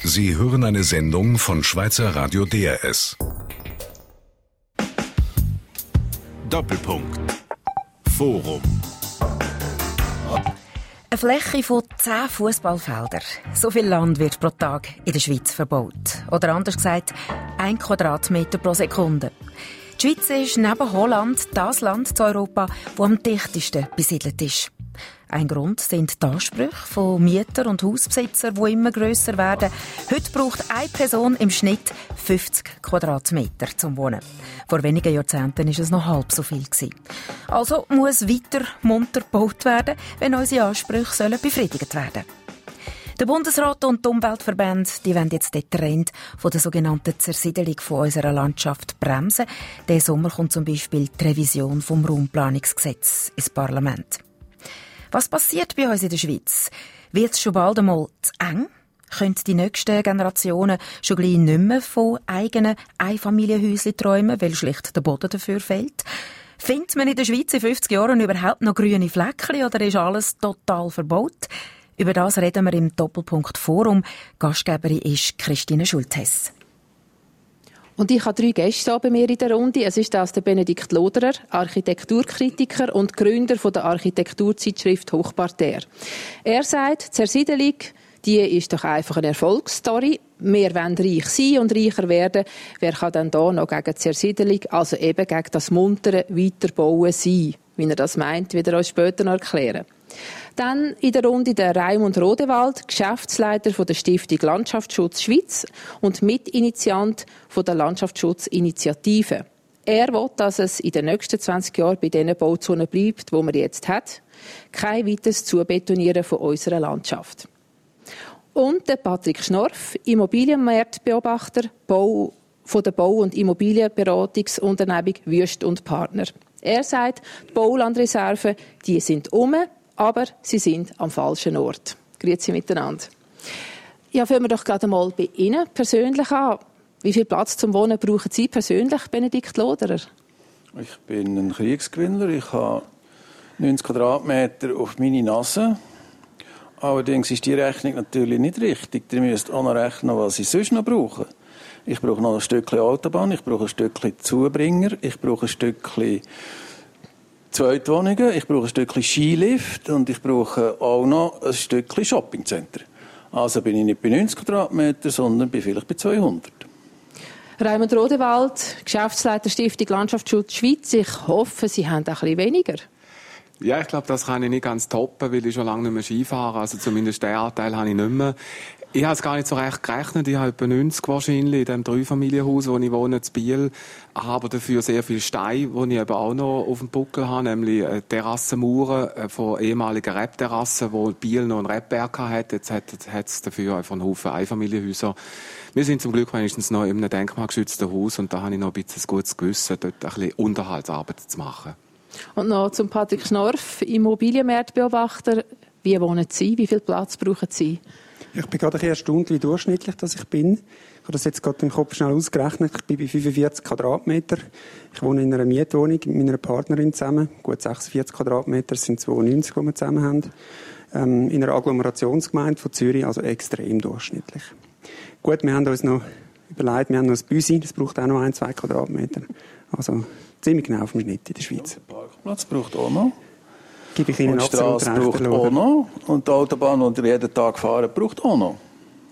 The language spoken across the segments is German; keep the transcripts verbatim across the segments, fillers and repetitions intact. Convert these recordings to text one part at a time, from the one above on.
Sie hören eine Sendung von Schweizer Radio D R S. Doppelpunkt. Forum. Eine Fläche von zehn Fußballfeldern. So viel Land wird pro Tag in der Schweiz verbaut. Oder anders gesagt, ein Quadratmeter pro Sekunde. Die Schweiz ist neben Holland das Land in Europa, das am dichtesten besiedelt ist. Ein Grund sind die Ansprüche von Mietern und Hausbesitzern, die immer grösser werden. Heute braucht eine Person im Schnitt fünfzig Quadratmeter zum Wohnen. Vor wenigen Jahrzehnten war es noch halb so viel. Also muss weiter munter gebaut werden, wenn unsere Ansprüche sollen befriedigt werden. Der Bundesrat und die Umweltverbände die wollen jetzt den Trend von der sogenannten Zersiedelung von unserer Landschaft bremsen. Diesen Sommer kommt zum Beispiel die Revision vom Raumplanungsgesetz ins Parlament. Was passiert bei uns in der Schweiz? Wird es schon bald einmal zu eng? Können die nächsten Generationen schon gleich nicht mehr von eigenen Einfamilienhäuschen träumen, weil schlicht der Boden dafür fehlt? Findet man in der Schweiz in fünfzig Jahren überhaupt noch grüne Fleckchen oder ist alles total verbaut? Über das reden wir im Doppelpunkt Forum. Gastgeberin ist Christine Schulthess. Und ich habe drei Gäste bei mir in der Runde. Es ist das der Benedikt Loderer, Architekturkritiker und Gründer von der Architekturzeitschrift Hochparterre. Er sagt, Zersiedelung, die ist doch einfach eine Erfolgsstory. Wir wollen reich sein und reicher werden. Wer kann denn da noch gegen Zersiedelung, also eben gegen das muntere Weiterbauen sein? Wie er das meint, wird er uns später noch erklären. Dann in der Runde der Raimund Rodewald, Geschäftsleiter von der Stiftung Landschaftsschutz Schweiz und Mitinitiant von der Landschaftsschutzinitiative. Er will, dass es in den nächsten zwanzig Jahren bei diesen Bauzonen bleibt, wo man jetzt hat. Kein weiteres Zubetonieren von unserer Landschaft. Und der Patrick Schnorf, Immobilienmarktbeobachter Bau, von der Bau- und Immobilienberatungsunternehmung Wüst und Partner. Er sagt, die Baulandreserven, die sind um, aber sie sind am falschen Ort. Grüezi miteinander. Ja, fangen wir doch gerade mal bei Ihnen persönlich an. Wie viel Platz zum Wohnen brauchen Sie persönlich, Benedikt Loderer? Ich bin ein Kriegsgewinner. Ich habe neunzig Quadratmeter auf meine Nase. Allerdings ist die Rechnung natürlich nicht richtig. Ihr müsst auch noch rechnen, was ich sonst noch brauche. Ich brauche noch ein Stückchen Autobahn, ich brauche ein Stückchen Zubringer, ich brauche ein Stückchen Zweitwohnungen, ich brauche ein Stückchen Skilift und ich brauche auch noch ein Stückchen Shoppingcenter. Also bin ich nicht bei neunzig Quadratmeter, sondern bin vielleicht bei zweihundert. Raimund Rodewald, Geschäftsleiter Stiftung Landschaftsschutz Schweiz. Ich hoffe, Sie haben auch ein bisschen weniger. Ja, ich glaube, das kann ich nicht ganz toppen, weil ich schon lange nicht mehr Ski fahre. Also zumindest den Anteil habe ich nicht mehr. Ich habe es gar nicht so recht gerechnet. Ich habe etwa neunzig wahrscheinlich in dem Dreifamilienhaus, wo ich wohne, in Biel. Ich habe dafür sehr viel Stein, die ich eben auch noch auf dem Buckel habe, nämlich Terrassenmauern von ehemaligen Rebterrassen, wo Biel noch einen Rebberg hatte. Jetzt hat es dafür einfach einen Haufen Einfamilienhäuser. Wir sind zum Glück wenigstens noch in einem denkmalgeschützten Haus und da habe ich noch ein bisschen ein gutes Gewissen, dort ein bisschen Unterhaltsarbeit zu machen. Und noch zum Patrick Schnorf, Immobilienmarktbeobachter. Wie wohnen Sie? Wie viel Platz brauchen Sie? Ich bin gerade ein bisschen erstaunt, wie durchschnittlich das ich bin. Ich habe das jetzt gerade im Kopf schnell ausgerechnet. Ich bin bei fünfundvierzig Quadratmeter. Ich wohne in einer Mietwohnung mit meiner Partnerin zusammen. Gut sechsundvierzig Quadratmeter, das sind zweiundneunzig, die wir zusammen haben. Ähm, in einer Agglomerationsgemeinde von Zürich, also extrem durchschnittlich. Gut, wir haben uns noch überlegt, wir haben noch ein Büsi, das braucht auch noch ein, zwei Quadratmeter. Also ziemlich genau auf dem Schnitt in der Schweiz. Der Parkplatz braucht auch noch. Gebe ich Ihnen und die Straße braucht auch noch. Und die Autobahn, die ihr jeden Tag fahren, braucht auch noch.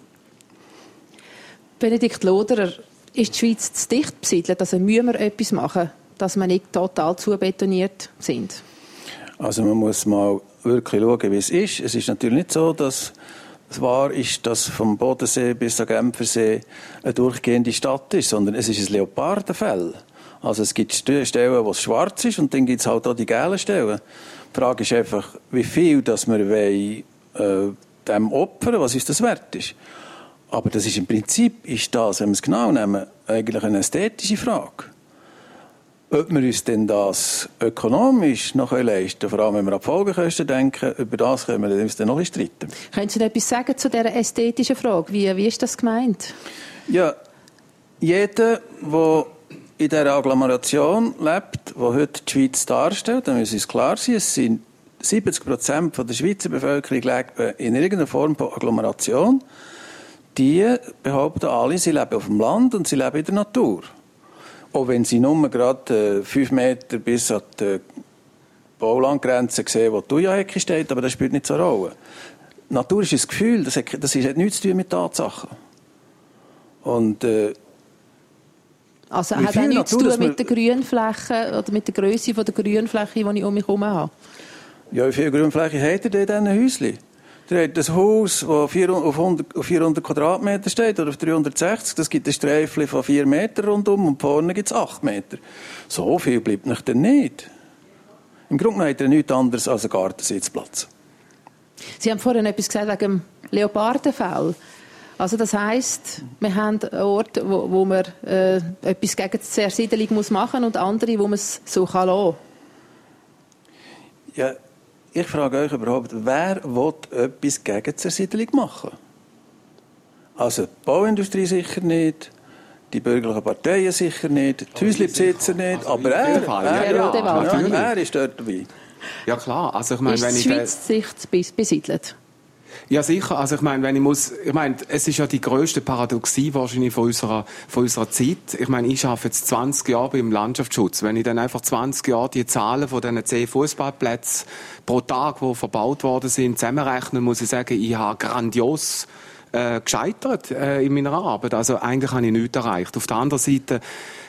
Benedikt Loderer, ist die Schweiz zu dicht besiedelt? Also müssen wir etwas machen, dass wir nicht total zubetoniert sind? Also man muss mal wirklich schauen, wie es ist. Es ist natürlich nicht so, dass es wahr ist, dass vom Bodensee bis zum Genfersee eine durchgehende Stadt ist, sondern es ist ein Leopardenfell. Also es gibt Stellen, wo es schwarz ist und dann gibt es halt auch die gelben Stellen. Die Frage ist einfach, wie viel dass wir wollen, äh, dem opfern, was uns das wert ist. Aber das ist im Prinzip, ist das, wenn wir es genau nehmen, eigentlich eine ästhetische Frage. Ob wir uns denn das ökonomisch noch leisten können, vor allem wenn wir an die Folgekosten denken, über das können wir uns dann noch streiten. Können Sie etwas sagen zu dieser ästhetischen Frage? Wie, wie ist das gemeint? Ja, jeder, der in dieser Agglomeration lebt, die heute die Schweiz darstellt, dann muss uns klar sein, es sind siebzig Prozent der Schweizer Bevölkerung lebt in irgendeiner Form von Agglomeration. die behaupten alle, sie leben auf dem Land und sie leben in der Natur. Auch wenn sie nur gerade äh, fünf Meter bis an die Baulandgrenze sehen, wo die Thuja-Hecke steht, aber das spielt nicht so eine Rolle. Natur ist ein Gefühl, das hat, das hat nichts zu tun mit Tatsachen. Und, äh, also hat auch nichts zu tun mit der Grünfläche oder mit der Grösse der Grünfläche, die ich um mich herum habe? Ja, wie viel Grünfläche hat ihr denn in diesen Häuschen? Ihr habt ein Haus, das auf vierhundert Quadratmeter steht, oder auf dreihundertsechzig. Das gibt ein Streifchen von vier Meter rundum und vorne gibt es acht Meter. So viel bleibt nicht dann nicht. Im Grunde habt ihr nichts anderes als einen Gartensitzplatz. Sie haben vorhin etwas gesagt wegen dem Leopardenfell. Also das heisst, wir haben einen Ort, wo, wo man äh, etwas gegen die Zersiedelung muss machen und andere, wo man es so kann lassen. Ja, ich frage euch überhaupt, wer will etwas gegen die Zersiedelung machen? Also die Bauindustrie sicher nicht, die bürgerlichen Parteien sicher nicht, die Häuslebesitzer nicht, also aber er, Fall, er, ja, ja, ja, ja, er ist dort dabei. Ja klar, also ich meine, ist wenn die ich Schweiz sich besiedelt? Ja, sicher. Also ich meine, wenn ich muss, ich meine, es ist ja die grösste Paradoxie wahrscheinlich von unserer, von unserer Zeit. Ich meine, ich arbeite jetzt zwanzig Jahre beim Landschaftsschutz. Wenn ich dann einfach zwanzig Jahre die Zahlen von diesen zehn Fußballplätzen pro Tag, die verbaut worden sind, zusammenrechne, muss ich sagen, ich habe grandios äh, gescheitert äh, in meiner Arbeit. Also eigentlich habe ich nichts erreicht. Auf der anderen Seite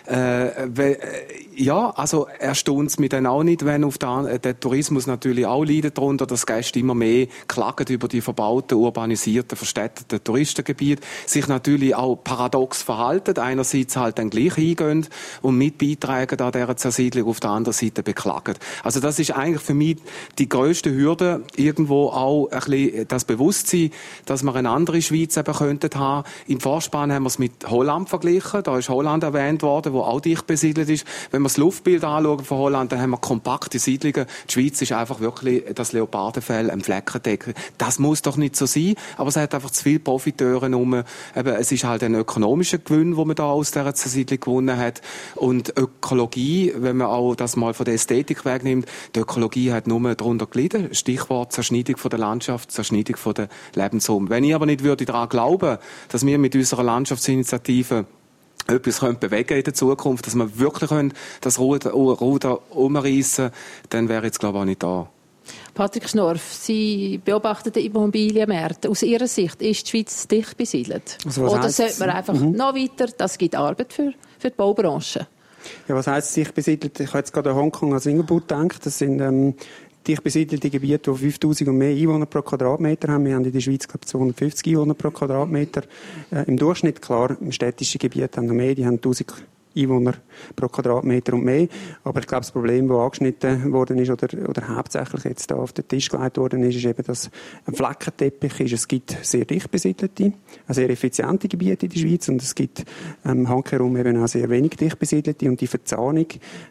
Äh, we, ja, also erstaunt es mich dann auch nicht, wenn auf der, der Tourismus natürlich auch leidet darunter, dass Gäste immer mehr klagen über die verbauten, urbanisierten, verstädterten Touristengebiete, sich natürlich auch paradox verhalten, einerseits halt dann gleich eingehen und mit beitragen an dieser Zersiedlung, auf der anderen Seite beklagen. Also das ist eigentlich für mich die grösste Hürde, irgendwo auch ein bisschen das Bewusstsein, dass wir eine andere Schweiz eben könnten haben. Im Vorspann haben wir es mit Holland verglichen, da ist Holland erwähnt worden, wo auch dicht besiedelt ist. Wenn wir das Luftbild anschauen von Holland, dann haben wir kompakte Siedlungen. Die Schweiz ist einfach wirklich das Leopardenfell, ein Fleckendecker. Das muss doch nicht so sein, aber es hat einfach zu viele Profiteure rum. Eben, es ist halt ein ökonomischer Gewinn, den man da aus dieser Zersiedlung gewonnen hat. Und Ökologie, wenn man auch das mal von der Ästhetik wegnimmt, die Ökologie hat nur darunter gelitten. Stichwort Zerschneidung von der Landschaft, Zerschneidung von der Lebensraum. Wenn ich aber nicht würde daran glauben, dass wir mit unserer Landschaftsinitiative etwas bewegen in der Zukunft, dass wir wirklich das Ruder, Ruder umreißen, dann wäre jetzt, glaube ich, auch nicht da. Patrick Schnorf, Sie beobachten den Immobilienmarkt. Aus Ihrer Sicht ist die Schweiz dicht besiedelt? Also oder sollte man einfach mhm. noch weiter, das gibt Arbeit für, für die Baubranche? Ja, was heisst dicht besiedelt? Ich habe jetzt gerade an Hongkong, an Singapur gedacht. Das sind ähm, dicht besiedelte Gebiete, die fünftausend und mehr Einwohner pro Quadratmeter haben. Wir haben in der Schweiz, glaube ich, zweihundertfünfzig Einwohner pro Quadratmeter. Äh, Im Durchschnitt, klar, im städtischen Gebiet haben wir mehr, die haben tausend Einwohner pro Quadratmeter und mehr. Aber ich glaube, das Problem, das angeschnitten worden ist oder, oder hauptsächlich jetzt da auf den Tisch gelegt worden ist, ist eben, dass ein Fleckenteppich ist. Es gibt sehr dicht besiedelte, sehr effiziente Gebiete in der Schweiz und es gibt ähm, handherum eben auch sehr wenig dicht besiedelte und die Verzahnung,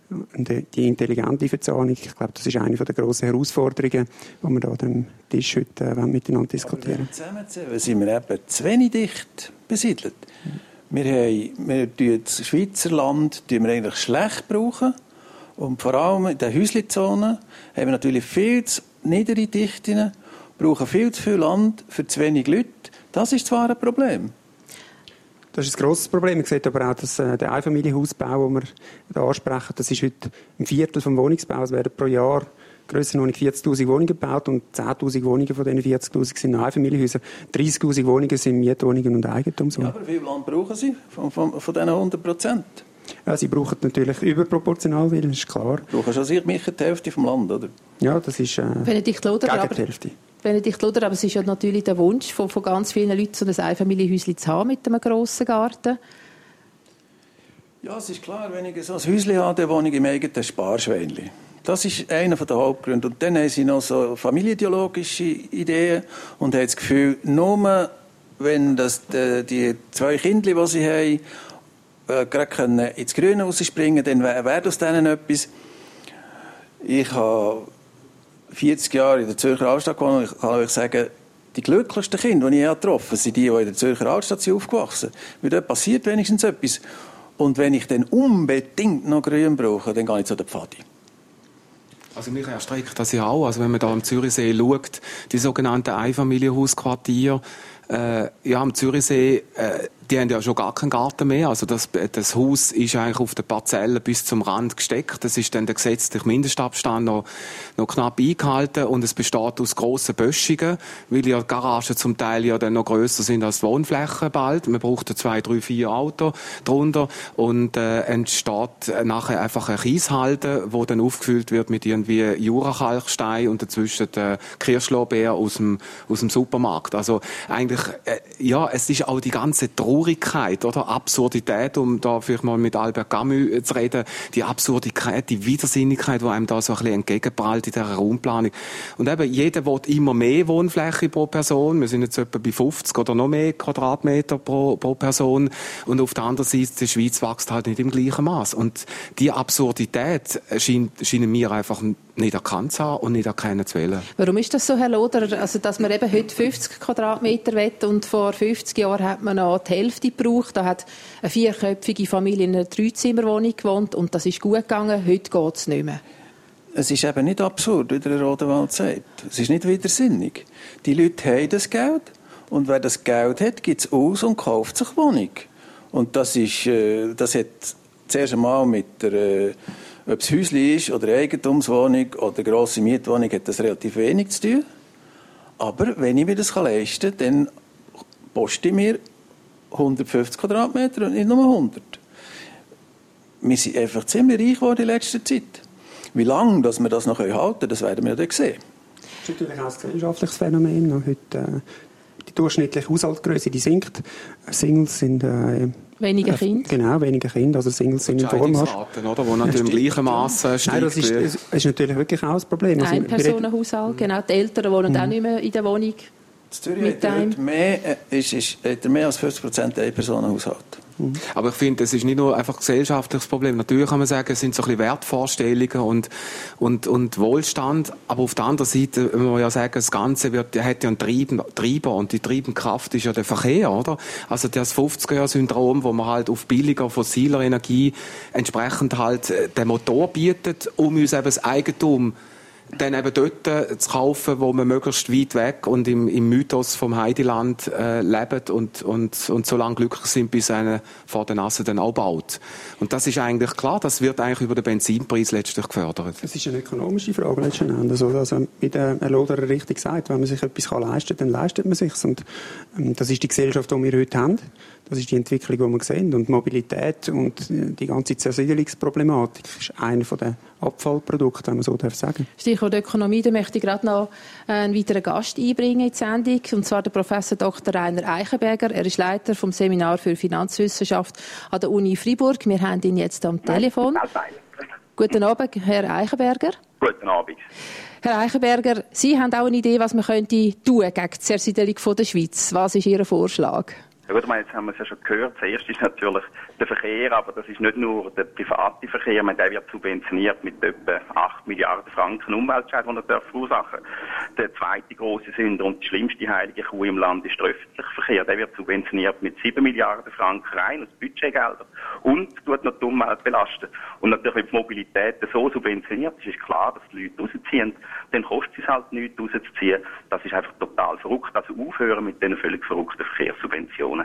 die intelligente Verzahnung, ich glaube, das ist eine der grossen Herausforderungen, die wir da an dem Tisch heute äh, miteinander diskutieren. Aber zusammenzählen sind wir eben zu wenig dicht besiedelt. Wir haben, wir das Schweizer Land wir eigentlich schlecht brauchen. Und vor allem in den Häuslizonen haben wir natürlich viel zu niedere Dichten, brauchen viel zu viel Land für zu wenig Leute. Das ist zwar ein Problem. Das ist ein grosses Problem. Man sieht aber auch, dass äh, der Einfamilienhausbau, den wir da ansprechen, das ist heute ein Viertel vom Wohnungsbau. Es werden pro Jahr Grössenordnung vierzigtausend Wohnungen gebaut und zehntausend Wohnungen von diesen vierzigtausend sind Einfamilienhäuser. dreißigtausend Wohnungen sind Mietwohnungen und Eigentumswohnungen. Ja, aber wie viel Land brauchen Sie von, von, von diesen hundert Prozent? Ja, sie brauchen natürlich überproportional viel, das ist klar. Sie brauchen schon sicher die Hälfte vom Land, oder? Ja, das ist äh, Benedikt Loder, gegen aber, die Hälfte. Benedikt Loder, aber es ist ja natürlich der Wunsch von, von ganz vielen Leuten, so ein Einfamilienhäuschen zu haben mit einem grossen Garten. Ja, es ist klar, wenn ich so ein Häuschen habe, dann wohne ich im eigenen Sparschweinchen. Das ist einer der Hauptgründe. Und dann haben sie noch so familienideologische Ideen und haben das Gefühl, nur wenn das, die, die zwei Kinder, die sie haben, äh, gerade ins Grüne rausspringen können, dann wäre aus denen etwas. Ich habe vierzig Jahre in der Zürcher Altstadt gewohnt und ich kann euch sagen, die glücklichsten Kinder, die ich getroffen habe, sind die, die in der Zürcher Altstadt sind aufgewachsen. Weil dort passiert wenigstens etwas. Und wenn ich dann unbedingt noch Grün brauche, dann gehe ich zu der Pfadi. Also mich erstreckt das ja auch. Also wenn man da am Zürichsee schaut, die sogenannten Einfamilienhausquartiere, Äh, ja, am Zürichsee, äh, die haben ja schon gar keinen Garten mehr. Also das, das Haus ist eigentlich auf der Parzelle bis zum Rand gesteckt. Das ist dann der gesetzliche Mindestabstand noch, noch knapp eingehalten. Und es besteht aus grossen Böschungen, weil ja die Garagen zum Teil ja dann noch grösser sind als die Wohnflächen bald. Man braucht zwei, drei, vier Autos drunter. Und äh, entsteht nachher einfach eine Kieshalde, die dann aufgefüllt wird mit irgendwie Jurakalkstein und dazwischen der Kirschlorbeer aus dem, aus dem Supermarkt. Also eigentlich, äh, ja, es ist auch die ganze Traurigkeit, oder? Absurdität, um da vielleicht mal mit Albert Camus zu reden, die Absurdität, die Widersinnigkeit, die einem da so ein bisschen entgegenprallt in dieser Raumplanung. Und eben, jeder will immer mehr Wohnfläche pro Person. Wir sind jetzt etwa bei fünfzig oder noch mehr Quadratmeter pro, pro Person. Und auf der anderen Seite, die Schweiz wächst halt nicht im gleichen Maß. Und die Absurdität scheint, scheinen mir einfach nicht erkannt zu haben und nicht erkennen zu wollen. Warum ist das so, Herr Loderer? Also, dass man eben heute fünfzig Quadratmeter will und vor fünfzig Jahren hat man noch die Hälfte gebraucht. Da hat eine vierköpfige Familie in einer Dreizimmerwohnung gewohnt und das ist gut gegangen. Heute geht es nicht mehr. Es ist eben nicht absurd, wie der Rodewald sagt. Es ist nicht widersinnig. Die Leute haben das Geld und wer das Geld hat, gibt es aus und kauft sich Wohnung. Und das ist, äh, das hat zuerst einmal mit der, äh, ob es Häusli ist oder Eigentumswohnung oder grosse Mietwohnung, hat das relativ wenig zu tun. Aber wenn ich mir das leisten kann, dann poste ich mir hundertfünfzig Quadratmeter und nicht nur hundert. Wir sind einfach ziemlich reich geworden in letzter Zeit. Wie lange dass wir das noch halten können, das werden wir dann sehen. Das ist natürlich auch ein gesellschaftliches Phänomen. Heute, äh, die durchschnittliche Haushaltsgröße die sinkt. Singles sind... Äh, Weniger Kinder? Genau, weniger Kinder. Also Singles sind im Vormarsch. Oder? Wo natürlich im gleichen Maß steigt. Nein, das ist, das ist natürlich wirklich auch das Problem. Ein Personenhaushalt, genau. Die Eltern wohnen mhm. auch nicht mehr in der Wohnung. Zürich hat mehr, ist, ist, hat mehr als fünfzig Prozent Ein-Personen-Haushalt. Mhm. Aber ich finde, es ist nicht nur einfach ein gesellschaftliches Problem. Natürlich kann man sagen, es sind so ein bisschen Wertvorstellungen und, und, und Wohlstand. Aber auf der anderen Seite muss man ja sagen, das Ganze wird, hat ja einen Treiber und die treibende Kraft ist ja der Verkehr, oder? Also das fünfziger-Jahr-Syndrom, wo man halt auf billiger fossiler Energie entsprechend halt den Motor bietet, um uns eben das Eigentum dann eben dort äh, zu kaufen, wo man möglichst weit weg und im, im Mythos vom Heideland äh, lebt und, und, und so lange glücklich sind, bis einer vor der Nase dann auch baut. Und das ist eigentlich klar, das wird eigentlich über den Benzinpreis letztlich gefördert. Es ist eine ökonomische Frage letzten Endes. Also, wie der Herr Loderer richtig sagt, wenn man sich etwas leisten kann, dann leistet man sich es. Und ähm, das ist die Gesellschaft, die wir heute haben. Das ist die Entwicklung, die wir sehen. Und Mobilität und die ganze Zersiedelungsproblematik ist einer der Abfallprodukte, wenn man so darf sagen. Stichwort Ökonomie, da möchte ich gerade noch einen weiteren Gast einbringen in die Sendung, und zwar der Professor Doktor Rainer Eichenberger. Er ist Leiter vom Seminar für Finanzwissenschaft an der Uni Freiburg. Wir haben ihn jetzt am Telefon. Guten Abend, Herr Eichenberger. Guten Abend. Herr Eichenberger, Sie haben auch eine Idee, was man könnte tun gegen die Zersiedelung von der Schweiz. Was ist Ihr Vorschlag? Ja gut, jetzt haben wir es ja schon gehört. Zuerst ist natürlich der Verkehr, aber das ist nicht nur der private Verkehr. Der wird subventioniert mit etwa acht Milliarden Franken Umweltschäden, die er verursachen darf. Der zweite grosse Sünder und die schlimmste heilige Kuh im Land ist der öffentliche Verkehr. Der wird subventioniert mit sieben Milliarden Franken rein aus Budgetgeldern und tut noch die Umwelt belasten. Und natürlich, wenn die Mobilität so subventioniert ist, ist klar, dass die Leute rausziehen. Dann kostet es halt nichts, rauszuziehen. Das ist einfach total verrückt. Also aufhören mit diesen völlig verrückten Verkehrssubventionen.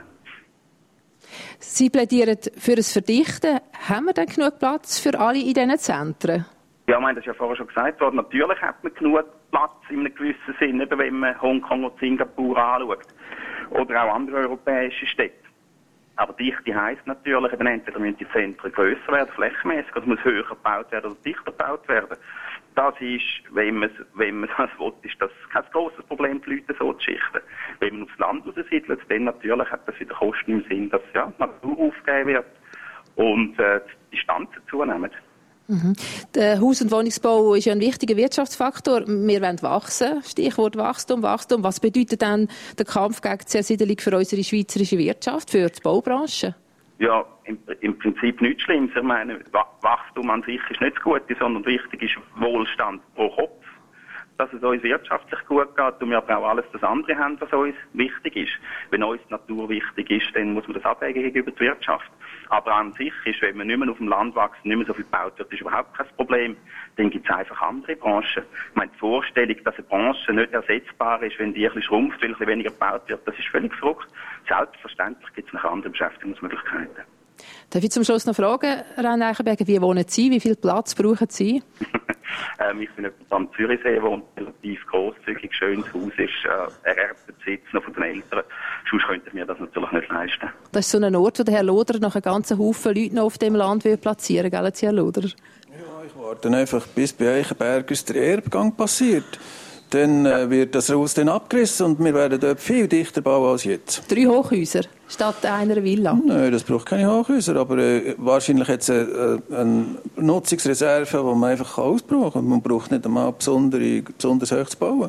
Sie plädieren für ein Verdichten. Haben wir denn genug Platz für alle in diesen Zentren? Ja, ich meine, das ist ja vorher schon gesagt worden. Natürlich hat man genug Platz in einem gewissen Sinn, eben wenn man Hongkong und Singapur anschaut. Oder auch andere europäische Städte. Aber Dichte heisst natürlich, eben entweder müssen die Zentren grösser werden, flächenmäßig, oder muss höher gebaut werden oder dichter gebaut werden. Das ist, wenn man, wenn man das will, ist das kein grosses Problem, die Leute so zu schichten. Wenn man aufs Land raussiedelt, dann natürlich hat das wieder Kosten im Sinn, dass ja, die Natur aufgegeben wird und äh, die Distanzen zunehmen. Mhm. Der Haus- und Wohnungsbau ist ja ein wichtiger Wirtschaftsfaktor. Wir wollen wachsen. Stichwort Wachstum, Wachstum. Was bedeutet dann der Kampf gegen die Zersiedelung für unsere schweizerische Wirtschaft, für die Baubranche? Ja, im, im Prinzip nichts Schlimmes. Ich meine, Wachstum an sich ist nicht das Gute, sondern wichtig ist Wohlstand pro Kopf. Dass es uns wirtschaftlich gut geht und wir aber auch alles das andere haben, was uns wichtig ist. Wenn uns die Natur wichtig ist, dann muss man das abwägen gegenüber der Wirtschaft. Aber an sich ist, wenn man nicht mehr auf dem Land wächst, nicht mehr so viel gebaut wird, ist überhaupt kein Problem. dann gibt es einfach andere Branchen. Ich meine, die Vorstellung, dass eine Branche nicht ersetzbar ist, wenn die ein bisschen schrumpft, weil ein bisschen weniger gebaut wird, das ist völlig verrückt. Selbstverständlich gibt es noch andere Beschäftigungsmöglichkeiten. Darf ich zum Schluss noch fragen, Rainer Eichenberger, wie wohnen Sie? Wie viel Platz brauchen Sie? ähm, ich bin etwa am Zürichsee, wo ein relativ grosszügig schönes Haus ist, äh, ererbter Besitz noch von den Eltern. Sonst könnte ich mir das natürlich nicht leisten. Das ist so ein Ort, wo der Herr Loder noch einen ganzen Haufen Leute noch auf dem Land will platzieren will, gell, Herr Loder? Ja, ich warte einfach, bis bei Eichenbergers der Erbgang passiert. Dann äh, wird das Haus dann abgerissen und wir werden dort viel dichter bauen als jetzt. Drei Hochhäuser statt einer Villa? Nein, das braucht keine Hochhäuser, aber äh, wahrscheinlich hat es eine, eine Nutzungsreserve, die man einfach ausbrauchen kann. Man braucht nicht einmal besondere, besonders hoch zu bauen.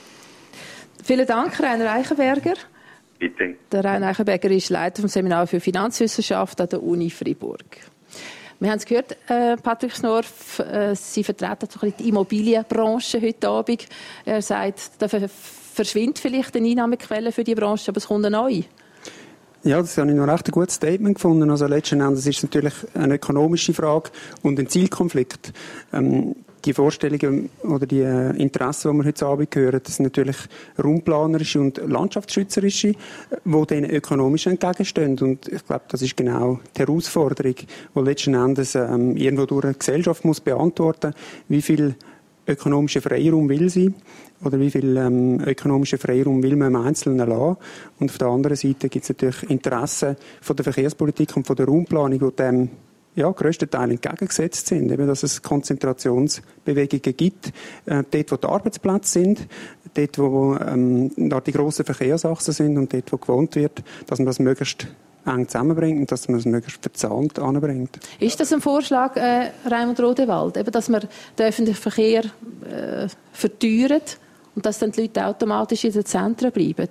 Vielen Dank, Rainer Eichenberger. Bitte. Der Rainer Eichenberger ist Leiter vom Seminar für Finanzwissenschaft an der Uni Freiburg. Wir haben es gehört, äh, Patrick Schnorf, äh, Sie vertreten so ein bisschen die Immobilienbranche heute Abend. Er sagt, da verschwindet vielleicht eine Einnahmequelle für die Branche, aber es kommt eine neue. Ja, das habe ich noch recht ein gutes Statement gefunden. Also letzten Endes ist es natürlich eine ökonomische Frage und ein Zielkonflikt. Ähm, die Vorstellungen oder die äh, Interessen, die wir heute Abend hören, das sind natürlich raumplanerische und landschaftsschützerische, die denen ökonomisch entgegenstehen. Und ich glaube, das ist genau die Herausforderung, die letzten Endes ähm, irgendwo durch eine Gesellschaft muss beantworten, wie viel ökonomischer Freiraum will sie oder wie viel ähm, ökonomischer Freiraum will man im Einzelnen lassen. Und auf der anderen Seite gibt es natürlich Interessen von der Verkehrspolitik und von der Raumplanung, die dem ja, grösstenteils entgegengesetzt sind. Eben, dass es Konzentrationsbewegungen gibt, äh, dort, wo die Arbeitsplätze sind, dort, wo ähm, da die grossen Verkehrsachsen sind und dort, wo gewohnt wird, dass man das möglichst eng zusammenbringt und dass man es möglichst verzahnt anbringt. Ist das ein Vorschlag, äh, Raimund Rodewald, eben, dass man den öffentlichen Verkehr äh, verteuert und dass dann die Leute automatisch in den Zentren bleiben?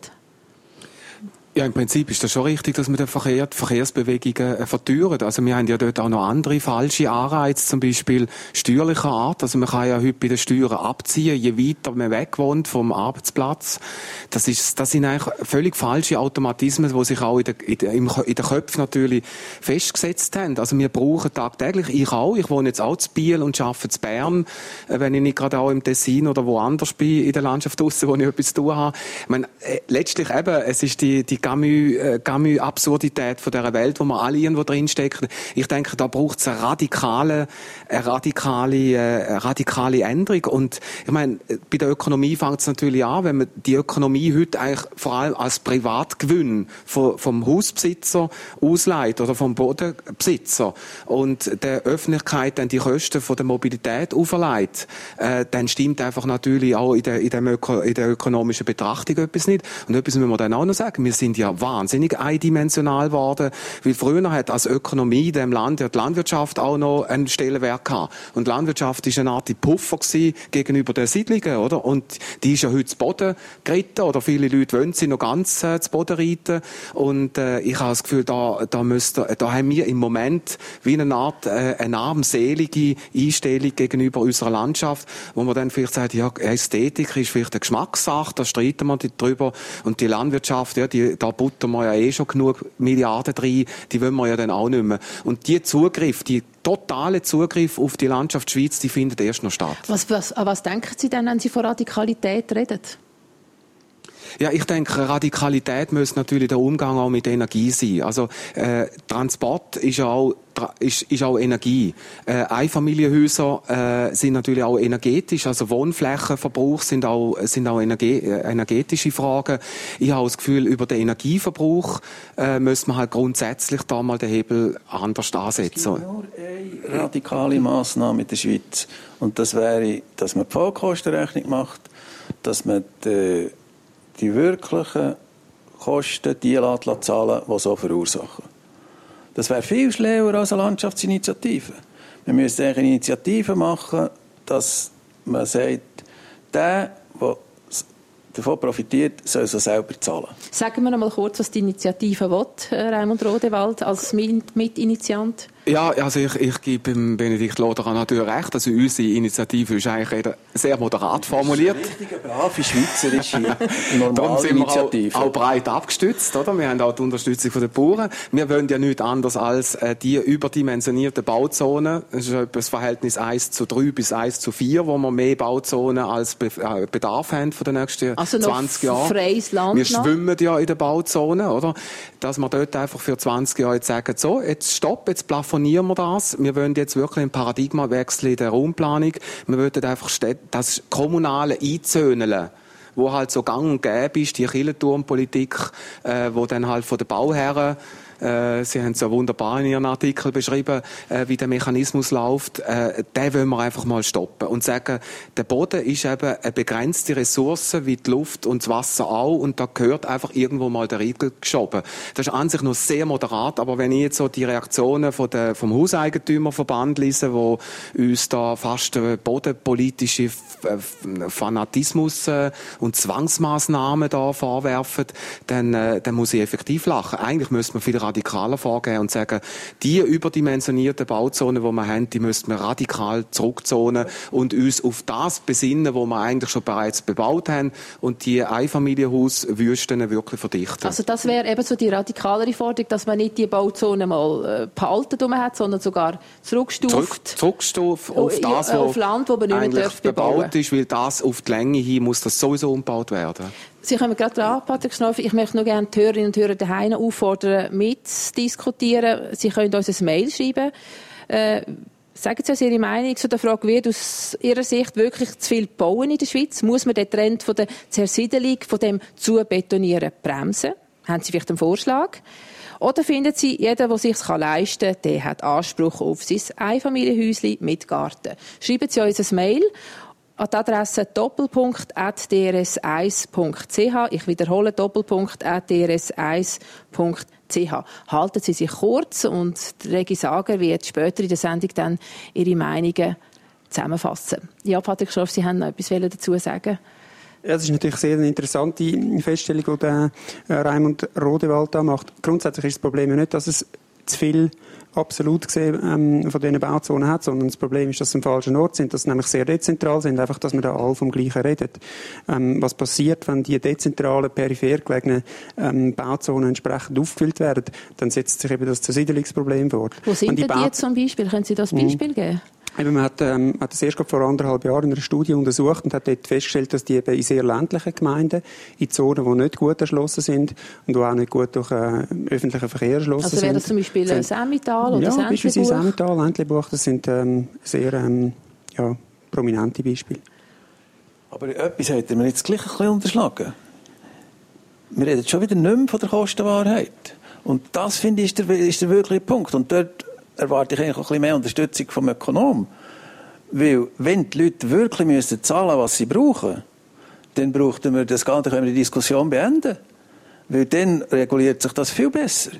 Ja, im Prinzip ist das schon richtig, dass wir den Verkehr, die Verkehrsbewegungen äh, verteuern. Also wir haben ja dort auch noch andere falsche Anreize, zum Beispiel steuerlicher Art. Also man kann ja heute bei den Steuern abziehen, je weiter man weg wohnt vom Arbeitsplatz. Das ist, das sind eigentlich völlig falsche Automatismen, die sich auch in den, in den, in den Köpfen natürlich festgesetzt haben. Also wir brauchen tagtäglich, ich auch, ich wohne jetzt auch in Biel und arbeite in Bern, wenn ich nicht gerade auch im Tessin oder woanders bin, in der Landschaft draussen, wo ich etwas zu tun habe. Ich meine, äh, letztlich eben, es ist die, die Camus, äh, Camus-Absurdität von dieser Welt, wo wir alle irgendwo drinstecken. Ich denke, da braucht es eine radikale, eine radikale, äh, eine radikale Änderung. Und ich meine, bei der Ökonomie fängt es natürlich an, wenn man die Ökonomie heute eigentlich vor allem als Privatgewinn vom, vom Hausbesitzer ausleiht oder vom Bodenbesitzer und der Öffentlichkeit dann die Kosten von der Mobilität auferlegt, äh, dann stimmt einfach natürlich auch in der, in, der Öko, in der ökonomischen Betrachtung etwas nicht. Und etwas müssen wir dann auch noch sagen. Wir sind ja wahnsinnig eindimensional geworden, weil früher hat als Ökonomie in dem Land ja die Landwirtschaft auch noch einen Stellenwert gehabt. Und die Landwirtschaft ist eine Art Puffer gewesen gegenüber den Siedlungen, oder? Und die ist ja heute zu Boden geritten, oder viele Leute wollen sie noch ganz äh, zu Boden reiten. Und äh, ich habe das Gefühl, da, da, müsste, da haben wir im Moment wie eine Art äh, eine armselige Einstellung gegenüber unserer Landschaft, wo man dann vielleicht sagt, ja, Ästhetik ist vielleicht eine Geschmackssache, da streiten wir drüber. Und die Landwirtschaft, ja, die da buttern wir ja eh schon genug Milliarden rein, die wollen wir ja dann auch nicht mehr. Und die Zugriff, die totale Zugriff auf die Landschaft Schweiz, die findet erst noch statt. Was, was, was denken Sie denn, wenn Sie von Radikalität reden? Ja, ich denke, Radikalität muss natürlich der Umgang auch mit Energie sein. Also äh, Transport ist ja auch Ist, ist auch Energie. Äh, Einfamilienhäuser äh, sind natürlich auch energetisch, also Wohnflächenverbrauch sind auch, sind auch energe äh, energetische Fragen. Ich habe das Gefühl, über den Energieverbrauch äh, müssen wir halt grundsätzlich da mal den Hebel anders ansetzen. Es gibt nur eine radikale Massnahme in der Schweiz und das wäre, dass man die Vollkostenrechnung macht, dass man die, die wirklichen Kosten die lässt zahlen, die so verursachen. Das wäre viel schlauer als eine Landschaftsinitiative. Wir müssen eine Initiative machen, dass man sagt, der, der davon profitiert, soll es selber zahlen. Sagen wir noch mal kurz, was die Initiative will, Raimund Rodewald, als Mitinitiant. Ja, also ich, ich gebe Benedikt Loderer natürlich recht. Also unsere Initiative ist eigentlich sehr moderat formuliert. Das ist eine richtige, brave schweizerische normale Initiative. Auch, auch breit abgestützt, oder? Wir haben auch die Unterstützung der Bauern. Wir wollen ja nichts anderes als äh, die überdimensionierten Bauzonen. Das ist etwa das Verhältnis eins zu drei bis eins zu vier, wo wir mehr Bauzonen als Be äh, Bedarf haben für die nächsten also zwanzig Jahre. Freies Land wir noch. schwimmen ja in den Bauzonen, oder? Dass wir dort einfach für zwanzig Jahre jetzt sagen, so, jetzt stopp, jetzt plafonieren wir das. Wir wollen jetzt wirklich einen Paradigmawechsel in der Raumplanung. Wir wollen einfach das kommunale Einzöhneln, wo halt so gang und gäbe ist, die Kirchenturmpolitik, äh, wo dann halt von den Bauherren, äh, Sie haben es ja wunderbar in Ihren Artikel beschrieben, äh, wie der Mechanismus läuft, äh, den wollen wir einfach mal stoppen und sagen, der Boden ist eben eine begrenzte Ressource, wie die Luft und das Wasser auch, und da gehört einfach irgendwo mal der Riegel geschoben. Das ist an sich noch sehr moderat, aber wenn ich jetzt so die Reaktionen von der, vom Hauseigentümerverband lese, wo uns da fast äh, bodenpolitische Fanatismus äh, und Zwangsmaßnahmen da vorwerfen, dann, äh, dann muss ich effektiv lachen. Eigentlich müsste man viel radikaler vorgehen und sagen, die überdimensionierten Bauzonen, die wir haben, die müssten wir radikal zurückzonen und uns auf das besinnen, was wir eigentlich schon bereits bebaut haben, und die Einfamilienhauswüsten wirklich verdichten. Also das wäre eben so die radikalere Forderung, dass man nicht die Bauzonen mal äh, behalten hat, sondern sogar zurückstuft. Zurück, zurückstuft auf ja, das, auf Land, wo man nicht mehr darf bebauen. Bebaut ist, weil das auf die Länge hin muss das sowieso umgebaut werden. Sie kommen gerade dran, Patrick Schnoff. Ich möchte noch gerne die Hörerinnen und Hörer daheim auffordern, mitzudiskutieren. Sie können uns ein Mail schreiben. Äh, sagen Sie uns Ihre Meinung zu der Frage, wird aus Ihrer Sicht wirklich zu viel bauen in der Schweiz? Muss man den Trend von der Zersiedelung, von dem Zubetonieren bremsen? Haben Sie vielleicht einen Vorschlag? Oder finden Sie, jeder, der es sich leisten kann, der hat Anspruch auf sein Einfamilienhäuschen mit Garten? Schreiben Sie uns ein Mail an die Adresse doppelpunkt at d r s eins punkt c h. Ich wiederhole, doppelpunkt at d r s eins punkt c h. Halten Sie sich kurz, und Regi Sager wird später in der Sendung dann Ihre Meinungen zusammenfassen. Ja, Patrick Schroff, Sie haben noch etwas dazu sagen. Ja, das ist natürlich sehr eine interessante Feststellung, die der Raimund Rodewald da macht. Grundsätzlich ist das Problem ja nicht, dass es zu viel absolut gesehen ähm, von diesen Bauzonen hat, sondern das Problem ist, dass sie am falschen Ort sind, dass sie nämlich sehr dezentral sind, einfach, dass wir da alle vom Gleichen reden. Ähm, was passiert, wenn die dezentralen, peripher gelegenen ähm, Bauzonen entsprechend aufgefüllt werden, dann setzt sich eben das Zersiedelungsproblem fort. Wo sind die denn die zum Beispiel? Können Sie das Beispiel mhm. geben? Eben, man hat, ähm, hat das erst vor anderthalb Jahren in einer Studie untersucht und hat dort festgestellt, dass die eben in sehr ländlichen Gemeinden, in Zonen, die nicht gut erschlossen sind und die auch nicht gut durch äh, öffentlichen Verkehr erschlossen sind. Also wäre das zum Beispiel sind, Emmental oder ja, Entlebuch? Ja, beispielsweise Emmental, Entlebuch, das sind ähm, sehr ähm, ja, prominente Beispiele. Aber etwas hat er mir jetzt gleich ein bisschen unterschlagen. Wir reden schon wieder nicht mehr von der Kostenwahrheit. Und das, finde ich, ist der, ist der wirkliche Punkt. Und dort erwarte ich eigentlich auch ein bisschen mehr Unterstützung vom Ökonom. Weil, wenn die Leute wirklich müssen zahlen, was sie brauchen, dann brauchten wir das Ganze, können wir die Diskussion beenden. Weil dann reguliert sich das viel besser.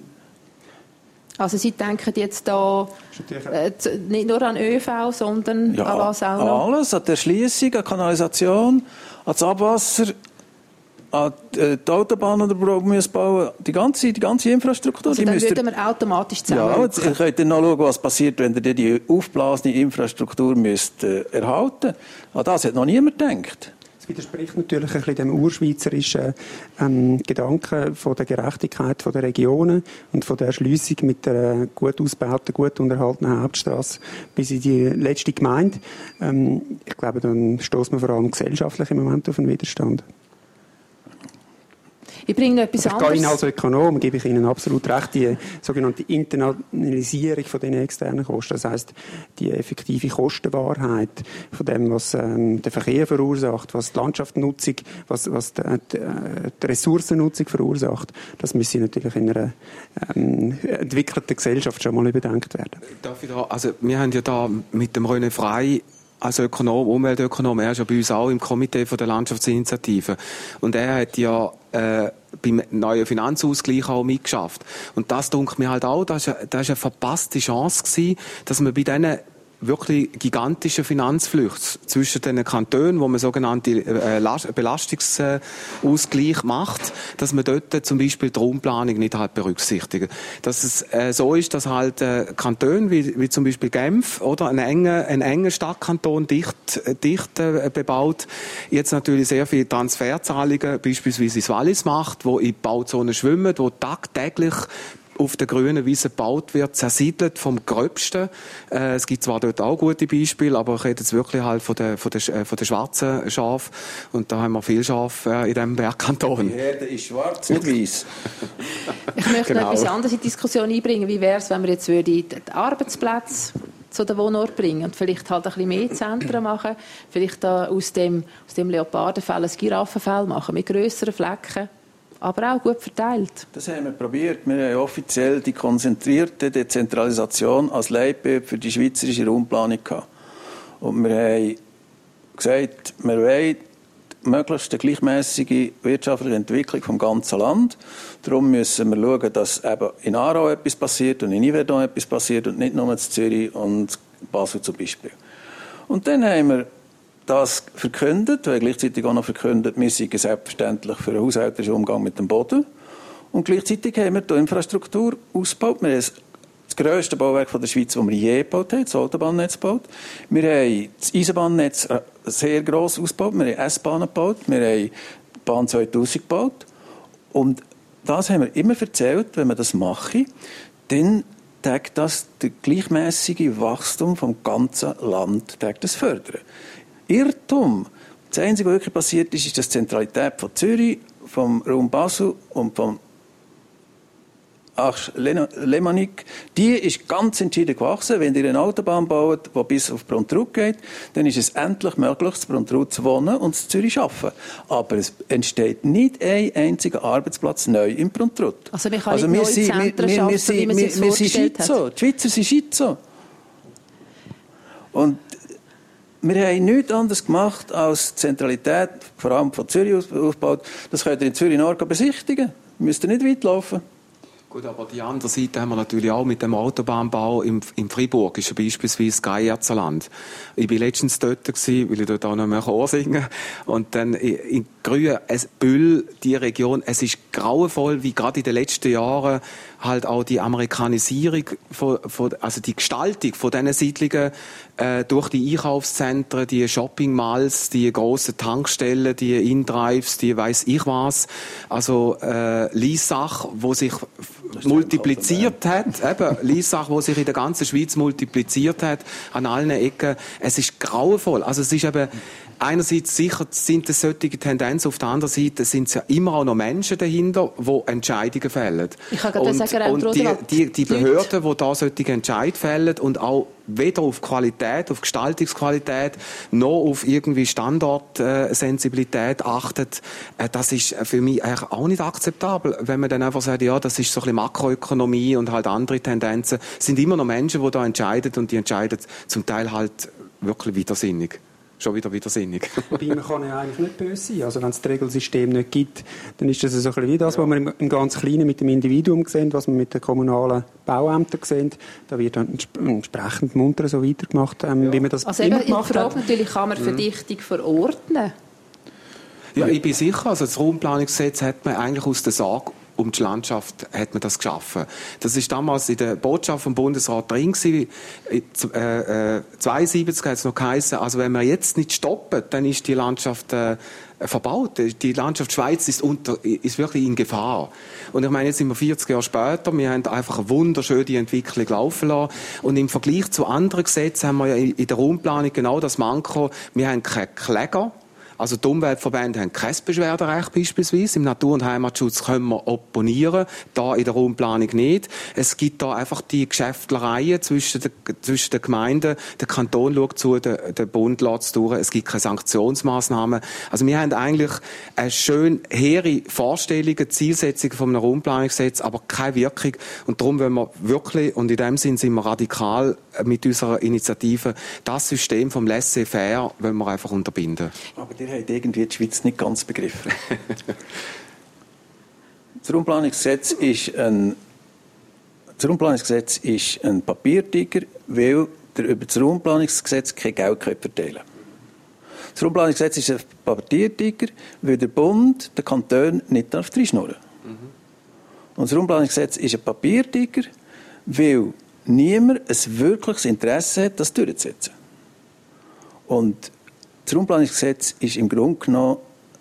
Also Sie denken jetzt da äh, nicht nur an ÖV, sondern ja, an was auch noch? An alles, an die Erschliessung, an die Kanalisation, an das Abwasser, an die Autobahn oder bauen, die ganze, die ganze Infrastruktur. Also die dann müsst würden wir automatisch zusammen. Ja, jetzt könnt ihr noch schauen, was passiert, wenn ihr die aufblasene Infrastruktur müsst, äh, erhalten müsst. An das hat noch niemand gedacht. Das widerspricht natürlich ein bisschen dem urschweizerischen ähm, Gedanken von der Gerechtigkeit von der Regionen und von der Erschliessung mit der gut ausgebauten, gut unterhaltenen Hauptstrasse bis in die letzte Gemeinde. Ähm, ich glaube, dann stößt man vor allem gesellschaftlich im Moment auf einen Widerstand. Ich bringe noch etwas ich anderes. Ich Ihnen als Ökonom gebe ich Ihnen absolut recht, die sogenannte Internalisierung von den externen Kosten. Das heisst, die effektive Kostenwahrheit von dem, was ähm, der Verkehr verursacht, was die Landschaftsnutzung, was, was die, die, die Ressourcennutzung verursacht, das müsse natürlich in einer ähm, entwickelten Gesellschaft schon mal überdenkt werden. Darf ich da, also wir haben ja da mit dem René Frey als Ökonom, Umweltökonom, er ist ja bei uns auch im Komitee von der Landschaftsinitiative. Und er hat ja äh, beim neuen Finanzausgleich auch mitgeschafft. Und das denke mir halt auch, das war eine, eine verpasste Chance gewesen, dass man bei diesen wirklich gigantische Finanzflüchte zwischen den Kantonen, wo man sogenannte äh, Belastungsausgleich macht, dass man dort zum Beispiel die Raumplanung nicht halt berücksichtigen. Dass es äh, so ist, dass halt äh, Kantone wie, wie zum Beispiel Genf oder ein enger, ein enger Stadtkanton dicht, dicht äh, bebaut, jetzt natürlich sehr viele Transferzahlungen beispielsweise ins Wallis macht, wo in Bauzonen schwimmen, wo tagtäglich auf der grünen Wiese gebaut wird, zersiedelt vom Gröbsten. Äh, es gibt zwar dort auch gute Beispiele, aber ich rede jetzt wirklich halt von den, von den, von den schwarzen Schafen. Und da haben wir viel Schafe äh, in diesem Bergkanton. Die Herde ist schwarz, nicht weiss. Ich möchte Genau. noch etwas anderes in die Diskussion einbringen. Wie wäre es, wenn wir jetzt würde die Arbeitsplätze zu den Wohnorten bringen und vielleicht halt ein bisschen mehr Zentren machen, vielleicht da aus dem, aus dem Leopardenfell ein Giraffenfell machen, mit grösseren Flecken, aber auch gut verteilt. Das haben wir probiert. Wir haben offiziell die konzentrierte Dezentralisation als Leitbild für die schweizerische Raumplanung gehabt. Und wir haben gesagt, wir wollen möglichst eine gleichmäßige wirtschaftliche Entwicklung vom ganzen Land. Darum müssen wir schauen, dass eben in Aarau etwas passiert und in Yverdon etwas passiert und nicht nur in Zürich und Basel zum Beispiel. Und dann haben wir das verkündet, weil gleichzeitig auch noch verkündet, wir sind selbstverständlich für einen haushälterischen Umgang mit dem Boden. Und gleichzeitig haben wir die Infrastruktur ausgebaut. Wir haben das grösste Bauwerk der Schweiz, das wir je gebaut haben, das Autobahnnetz gebaut. Wir haben das Eisenbahnnetz sehr gross ausgebaut. Wir haben S-Bahnen gebaut. Wir haben die Bahn zweitausend gebaut. Und das haben wir immer erzählt, wenn wir das machen, dann trägt das das gleichmäßige Wachstum vom ganzen Land das fördern. Irrtum. Das Einzige, was wirklich passiert ist, ist, dass die Zentralität von Zürich, vom Raum Basel und vom Lemanik, die ist ganz entschieden gewachsen. Wenn ihr eine Autobahn baut, die bis auf Bruntrut geht, dann ist es endlich möglich, in Bruntrut zu wohnen und in Zürich zu arbeiten. Aber es entsteht nicht ein einziger Arbeitsplatz neu in Bruntrut. Also wir können also nicht wir neue sind, Zentren wir, wir, schaffen, wie man wir, sich wir vorgestellt hat. So. Die Schweizer sind Schizo. Und wir haben nichts anderes gemacht, als die Zentralität, vor allem von Zürich aufgebaut. Das könnt ihr in Zürich Nord besichtigen. Müsst ihr nicht weit laufen. Gut, aber die andere Seite haben wir natürlich auch mit dem Autobahnbau im, im Fribourg, ist ja beispielsweise das Geiertzerland. Ich war letztens dort gewesen, weil ich dort auch noch mehr singen. Und dann in Grün, es Bühl, die Region, es ist grauenvoll, wie gerade in den letzten Jahren halt auch die Amerikanisierung, von, von, also die Gestaltung von diesen Siedlungen äh, durch die Einkaufszentren, die Shoppingmalls, die grossen Tankstellen, die Indrives, die weiss ich was. Also äh, Liessach, wo sich multipliziert hat, eben, Liessach, wo sich in der ganzen Schweiz multipliziert hat, an allen Ecken. Es ist grauenvoll. Also es ist eben, einerseits sicher sind es solche Tendenzen, auf der anderen Seite sind es ja immer auch noch Menschen dahinter, die Entscheidungen fällen. Ich kann gerade und, sagen, und die, die, die Behörden, die da solche Entscheidungen fällen und auch weder auf Qualität, auf Gestaltungsqualität, noch auf irgendwie Standortsensibilität achtet, äh, das ist für mich eigentlich auch nicht akzeptabel. Wenn man dann einfach sagt, ja, das ist so ein bisschen Makroökonomie und halt andere Tendenzen, sind immer noch Menschen, die da entscheiden und die entscheiden zum Teil halt wirklich widersinnig. Schon wieder widersinnig. Wobei man kann ja eigentlich nicht böse sein. Also wenn es das Regelsystem nicht gibt, dann ist das so ein bisschen wie das, was wir im, im ganz Kleinen mit dem Individuum sehen, was wir mit den kommunalen Bauämtern sehen. Da wird dann entsprechend munter so weitergemacht, ähm, ja. wie man das also immer eben, gemacht hat. Also die Frage natürlich, kann man Verdichtung mhm. verordnen? Ja, ich bin sicher. Also das Raumplanungsgesetz hat man eigentlich aus der Sorge um die Landschaft hat man das geschaffen. Das ist damals in der Botschaft vom Bundesrat drin gewesen. Äh, äh, zweiundsiebzig hat es noch geheißen, also wenn wir jetzt nicht stoppen, dann ist die Landschaft äh, verbaut. Die Landschaft Schweiz ist, unter, ist wirklich in Gefahr. Und ich meine, jetzt sind wir vierzig Jahre später, wir haben einfach eine wunderschöne Entwicklung laufen lassen. Und im Vergleich zu anderen Gesetzen haben wir ja in der Raumplanung genau das Manko, wir haben keine Kläger. Also die Umweltverbände haben kein Beschwerderecht beispielsweise. Im Natur- und Heimatschutz können wir opponieren, da in der Raumplanung nicht. Es gibt da einfach die Geschäftlereien zwischen den, zwischen den Gemeinden. Der Kanton schaut zu, der, der Bund lässt es durch. Es gibt keine Sanktionsmaßnahmen. Also wir haben eigentlich eine schön hehre Vorstellungen, Zielsetzungen von einem Raumplanungsgesetz, aber keine Wirkung. Und darum wollen wir wirklich, und in dem Sinn sind wir radikal mit unserer Initiative, das System vom Laissez-faire wollen wir einfach unterbinden. Aber ihr habt irgendwie die Schweiz nicht ganz begriffen. Das Raumplanungsgesetz ist ein, das Raumplanungsgesetz ist ein Papiertiger, weil ihr über das Raumplanungsgesetz kein Geld verteilen könnt. Das Raumplanungsgesetz ist ein Papiertiger, weil der Bund den Kantonen nicht reinschnurren darf. Mhm. Und das Raumplanungsgesetz ist ein Papiertiger, weil niemand ein wirkliches Interesse hat, das durchzusetzen. Und das Raumplanungsgesetz ist im Grunde genommen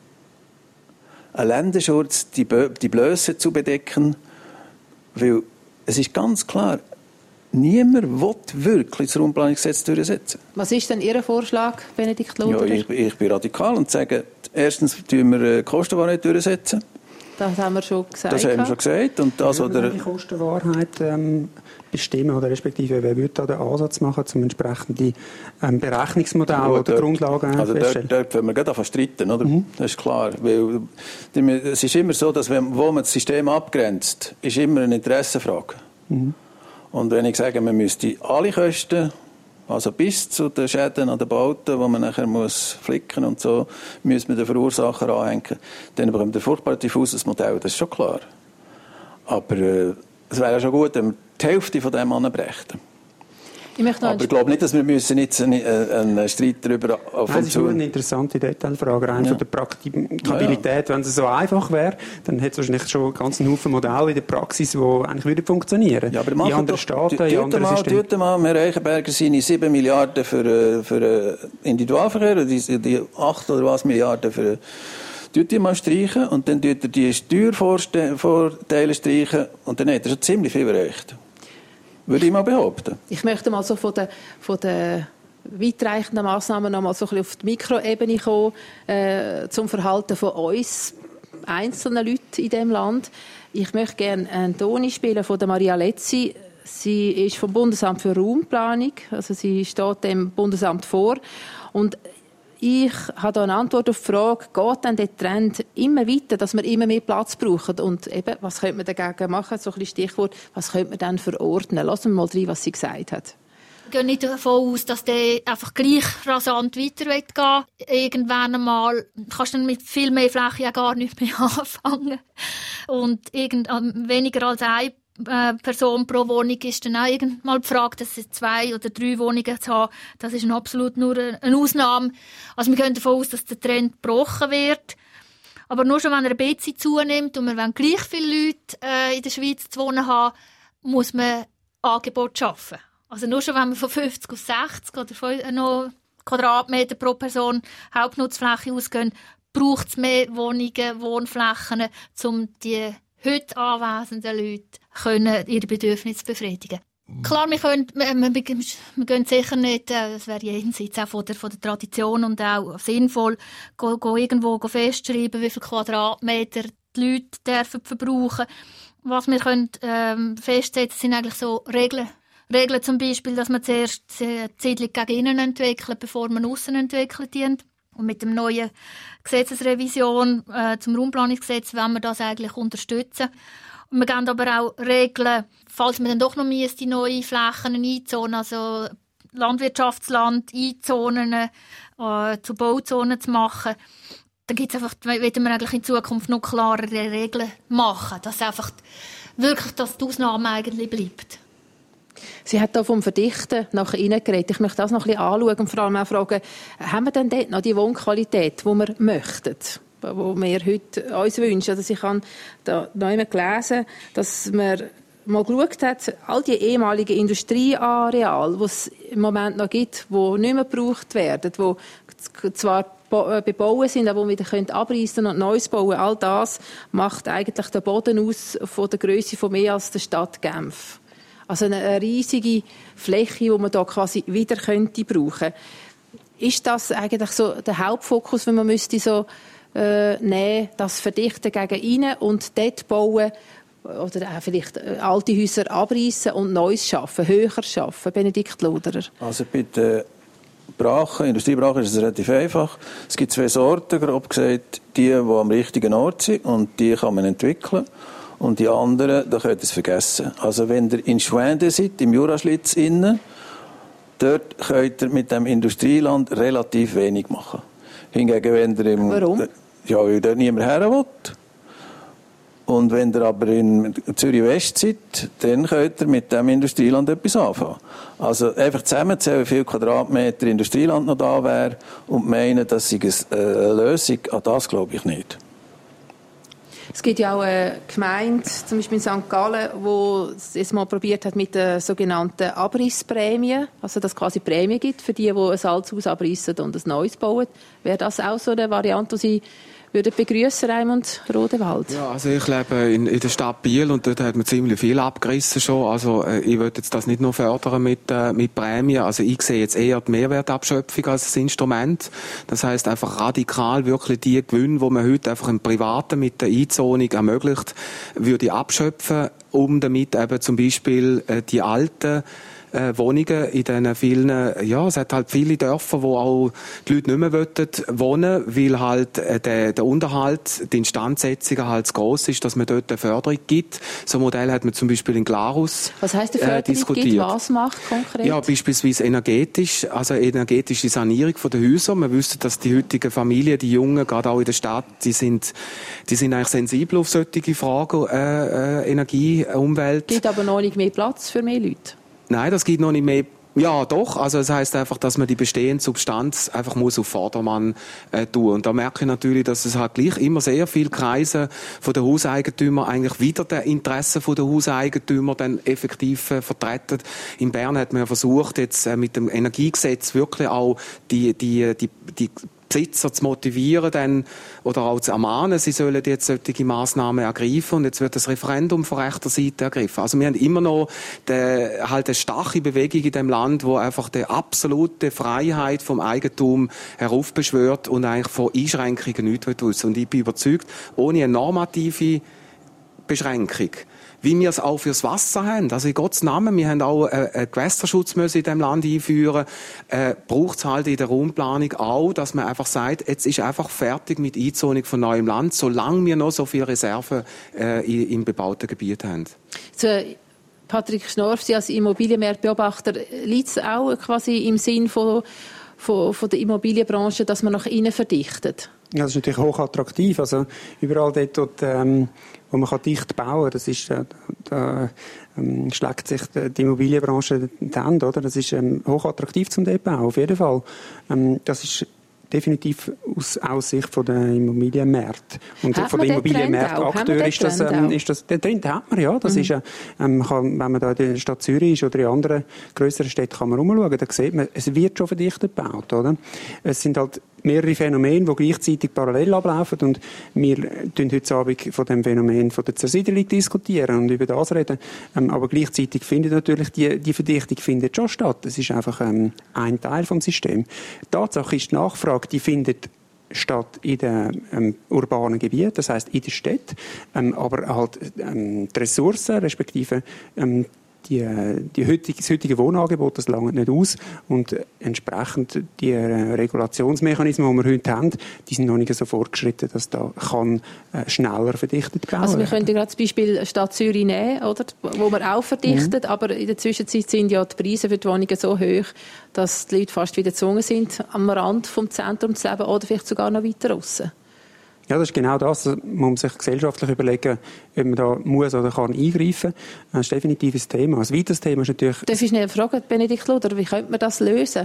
ein Länderschutz, die, Bö- die Blöße zu bedecken, weil es ist ganz klar, niemand will wirklich das Raumplanungsgesetz durchsetzen. Was ist denn Ihr Vorschlag, Benedikt Loderer? Ja, ich, ich bin radikal und sage, erstens tun wir die Kostenwahrheit durchsetzen. Das haben wir schon gesagt. Das haben wir schon gesagt. Und das, ja, oder die Kostenwahrheit ähm, bestimmen, oder respektive wer würde da den Ansatz machen, zum entsprechende ähm, Berechnungsmodell ja, oder dort, Grundlagen also feststellen? Dort, dort wollen wir gerade streiten, oder? Mhm. Das ist klar. Weil, es ist immer so, dass wenn, wo man das System abgrenzt, ist immer eine Interessenfrage. Mhm. Und wenn ich sage, man müsste alle Kosten, also bis zu den Schäden an den Bauten, die man nachher muss flicken und so, müssen wir den Verursacher anhängen, dann bekommt ein furchtbar diffuses Modell, das ist schon klar. Aber äh, es wäre ja schon gut, wenn wir die Hälfte von dem anbrächten. Ich möchte Aber ich glaube nicht, dass wir müssen jetzt einen, einen Streit darüber auf Nein, uns das ist nur eine interessante Detailfrage, rein ja. von der Praktikabilität. Ja, ja. Wenn es so einfach wäre, dann hätte es wahrscheinlich schon ganz einen Haufen Modelle in der Praxis, die eigentlich würden funktionieren. Ja, aber in anderen Staaten, in anderen Systemen. Tut mal, Herr Reichenberger, seine sieben Milliarden für, für Individualverkehr, und die, die acht oder was Milliarden für tut die mal streichen und dann tut er die Steuervorteile streichen und dann hat er schon ziemlich viel erreicht. Würde ich mal behaupten. Ich möchte mal so von den, von den weitreichenden Massnahmen noch mal so ein bisschen auf die Mikroebene kommen, äh, zum Verhalten von uns einzelnen Leuten in diesem Land. Ich möchte gerne einen Ton spielen von der Maria Lezzi. Sie ist vom Bundesamt für Raumplanung, also sie steht dem Bundesamt vor. Und ich habe da eine Antwort auf die Frage, geht denn der Trend immer weiter, dass wir immer mehr Platz brauchen? Und eben, was könnte man dagegen machen? So ein bisschen Stichwort, was könnte man dann verordnen? Lassen wir mal rein, was sie gesagt hat. Ich gehe nicht davon aus, dass der einfach gleich rasant weiter geht. Irgendwann einmal kannst du mit viel mehr Fläche ja gar nicht mehr anfangen. Und irgend, weniger als eine Person pro Wohnung ist dann auch irgendwann mal die Frage, dass es zwei oder drei Wohnungen zu haben. Das ist absolut nur eine Ausnahme. Also wir gehen davon aus, dass der Trend gebrochen wird. Aber nur schon, wenn er ein bisschen zunimmt und wir wollen gleich viele Leute äh, in der Schweiz zu wohnen haben, muss man Angebot schaffen. Also nur schon, wenn wir von fünfzig auf sechzig oder noch Quadratmeter pro Person Hauptnutzfläche ausgehen, braucht es mehr Wohnungen, Wohnflächen, um die heute anwesenden Leute können ihre Bedürfnisse befriedigen. Klar, wir, können, wir, wir, wir gehen sicher nicht, das wäre jenseits auch von der, von der Tradition und auch sinnvoll, go, go irgendwo go festschreiben, wie viele Quadratmeter die Leute dürfen verbrauchen. Was wir können, ähm, festsetzen, sind eigentlich so Regeln. Regeln zum Beispiel, dass man zuerst die Siedlung gegen innen entwickelt, bevor man aussen entwickelt. Und mit dem neuen Gesetzesrevision äh, zum Raumplanungsgesetz wollen wir das eigentlich unterstützen. Und wir geben aber auch Regeln, falls man dann doch noch die neue Flächen einzonen, also Landwirtschaftsland einzonen, äh, zu Bauzonen zu machen. Dann gibt's einfach, wollen wir eigentlich in Zukunft noch klarere Regeln machen, dass einfach wirklich dass die Ausnahme eigentlich bleibt. Sie hat hier vom Verdichten nach innen geredet. Ich möchte das noch ein bisschen anschauen und vor allem auch fragen, haben wir denn dort noch die Wohnqualität, die wir möchten, die wir heute uns wünschen? Also ich habe da noch einmal gelesen, dass man mal geschaut hat, all die ehemaligen Industrieareale, die es im Moment noch gibt, die nicht mehr gebraucht werden, die zwar bebauen sind, aber die wir wieder abreißen und Neues bauen, all das macht eigentlich den Boden aus von der Grösse von mehr als der Stadt Genf. Also eine riesige Fläche, die man da quasi wieder könnte brauchen. Ist das eigentlich so der Hauptfokus, wenn man müsste so äh, nehmen, das Verdichten gegen innen und dort bauen oder auch vielleicht alte Häuser abreißen und Neues schaffen, höher schaffen? Benedikt Loderer. Also bei der Brache, Industriebrache ist es relativ einfach. Es gibt zwei Sorten, grob gesagt, die, die am richtigen Ort sind und die kann man entwickeln. Und die anderen, da könnt ihr es vergessen. Also wenn ihr in Schwende seid, im Juraschlitz innen, dort könnt ihr mit dem Industrieland relativ wenig machen. Hingegen, wenn ihr im... Warum? Ja, weil dort niemand her will. Und wenn ihr aber in Zürich West seid, dann könnt ihr mit dem Industrieland etwas anfangen. Also einfach zusammenzählen, wie viel Quadratmeter Industrieland noch da wäre und meinen, das sei eine Lösung, an das glaube ich nicht. Es gibt ja auch eine Gemeinde, zum Beispiel in Sankt Gallen, die es mal probiert hat mit der sogenannten Abrissprämie, also dass es quasi Prämie gibt für die, die ein altes Haus abrissen und ein neues bauen. Wäre das auch so eine Variante, die Sie würden begrüßen, Raimund Rodewald? Ja, also ich lebe in, in der Stadt Biel und dort hat man ziemlich viel abgerissen schon. Also äh, ich würde jetzt das nicht nur fördern mit, äh, mit Prämien. Also ich sehe jetzt eher die Mehrwertabschöpfung als ein Instrument. Das heisst einfach radikal wirklich die Gewinne, die man heute einfach im Privaten mit der Einzonung ermöglicht, würde ich abschöpfen, um damit eben zum Beispiel äh, die alten Äh, Wohnungen in diesen vielen, ja, es hat halt viele Dörfer, wo auch die Leute nicht mehr wollen wohnen, weil halt äh, der, der Unterhalt, die Instandsetzung halt zu gross ist, dass man dort eine Förderung gibt. So ein Modell hat man zum Beispiel in Glarus Was heisst eine Förderung äh, diskutiert. Gibt? Was macht konkret? Ja, beispielsweise energetisch, also energetische Sanierung von den Häusern. Wir wissen, dass die heutigen Familien, die Jungen, gerade auch in der Stadt, die sind, die sind eigentlich sensibel auf solche Fragen, äh, äh, Energie, Umwelt. Gibt aber noch nicht mehr Platz für mehr Leute? Nein, das gibt noch nicht mehr. Ja, doch. Also es heisst einfach, dass man die bestehende Substanz einfach muss auf Vordermann äh, tun. Und da merke ich natürlich, dass es halt gleich immer sehr viele Kreise von den Hauseigentümern eigentlich wieder die Interessen von den Hauseigentümern dann effektiv äh, vertreten. In Bern hat man ja versucht, jetzt äh, mit dem Energiegesetz wirklich auch die die die die Besitzer zu motivieren dann, oder auch zu ermahnen, sie sollen jetzt solche Massnahmen ergreifen und jetzt wird das Referendum von rechter Seite ergriffen. Also wir haben immer noch die, halt eine starke Bewegung in dem Land, wo einfach die absolute Freiheit vom Eigentum heraufbeschwört und eigentlich von Einschränkungen nichts wissen. Und ich bin überzeugt, ohne eine normative Beschränkung, wie wir es auch fürs Wasser haben. Also in Gottes Namen, wir haben auch äh, einen Gewässerschutz müssen in diesem Land einführen. Äh, braucht es halt in der Raumplanung auch, dass man einfach sagt, jetzt ist einfach fertig mit Einzonung von neuem Land, solange wir noch so viele Reserven äh, im bebauten Gebiet haben. So, Patrick Schnorf, Sie als Immobilienmarktbeobachter, liegt es auch quasi im Sinn von, von, von der Immobilienbranche, dass man nach innen verdichtet? Ja, das ist natürlich hochattraktiv. Also überall dort, dort ähm, wo man dicht bauen kann, das ist, äh, da ähm, schlägt sich die Immobilienbranche die Hände, oder? Das ist ähm, hochattraktiv zum dort bauen, auf jeden Fall. Ähm, das ist definitiv aus Aussicht von der Immobilienmärkte. Und hat von der Immobilienmärkteakteur ist das, ähm, ist das, den Trend hat man, ja. Das mhm. ist, äh, man kann, wenn man da in der Stadt Zürich ist oder in anderen grösseren Städten, kann man rumschauen, da sieht man, es wird schon verdichtet gebaut, oder? Es sind halt mehrere Phänomene, die gleichzeitig parallel ablaufen und wir diskutieren heute Abend von dem Phänomen von der Zersiedelung diskutieren und über das reden. Ähm, aber gleichzeitig findet natürlich die, die Verdichtung findet schon statt. Das ist einfach ähm, ein Teil vom System. Tatsache ist die Nachfrage, die findet statt in den ähm, urbanen Gebieten, das heisst in der Stadt, ähm, aber halt ähm, die Ressourcen, respektive ähm, Die, die heutige, das heutige Wohnangebot, das langt nicht aus und entsprechend die äh, Regulationsmechanismen, die wir heute haben, die sind noch nicht so fortgeschritten, dass da kann äh, schneller verdichtet werden. Also wir können gerade das Beispiel Stadt Zürich nehmen, oder, wo man auch verdichtet, mhm. aber in der Zwischenzeit sind ja die Preise für die Wohnungen so hoch, dass die Leute fast wieder gezwungen sind, am Rand vom Zentrum zu leben oder vielleicht sogar noch weiter draussen. Ja, das ist genau das. Man muss sich gesellschaftlich überlegen, ob man da muss oder kann eingreifen. Das ist definitiv ein Thema. Ein weiteres Thema ist natürlich... Darf ich schnell fragen, Benedikt Loder, wie könnte man das lösen?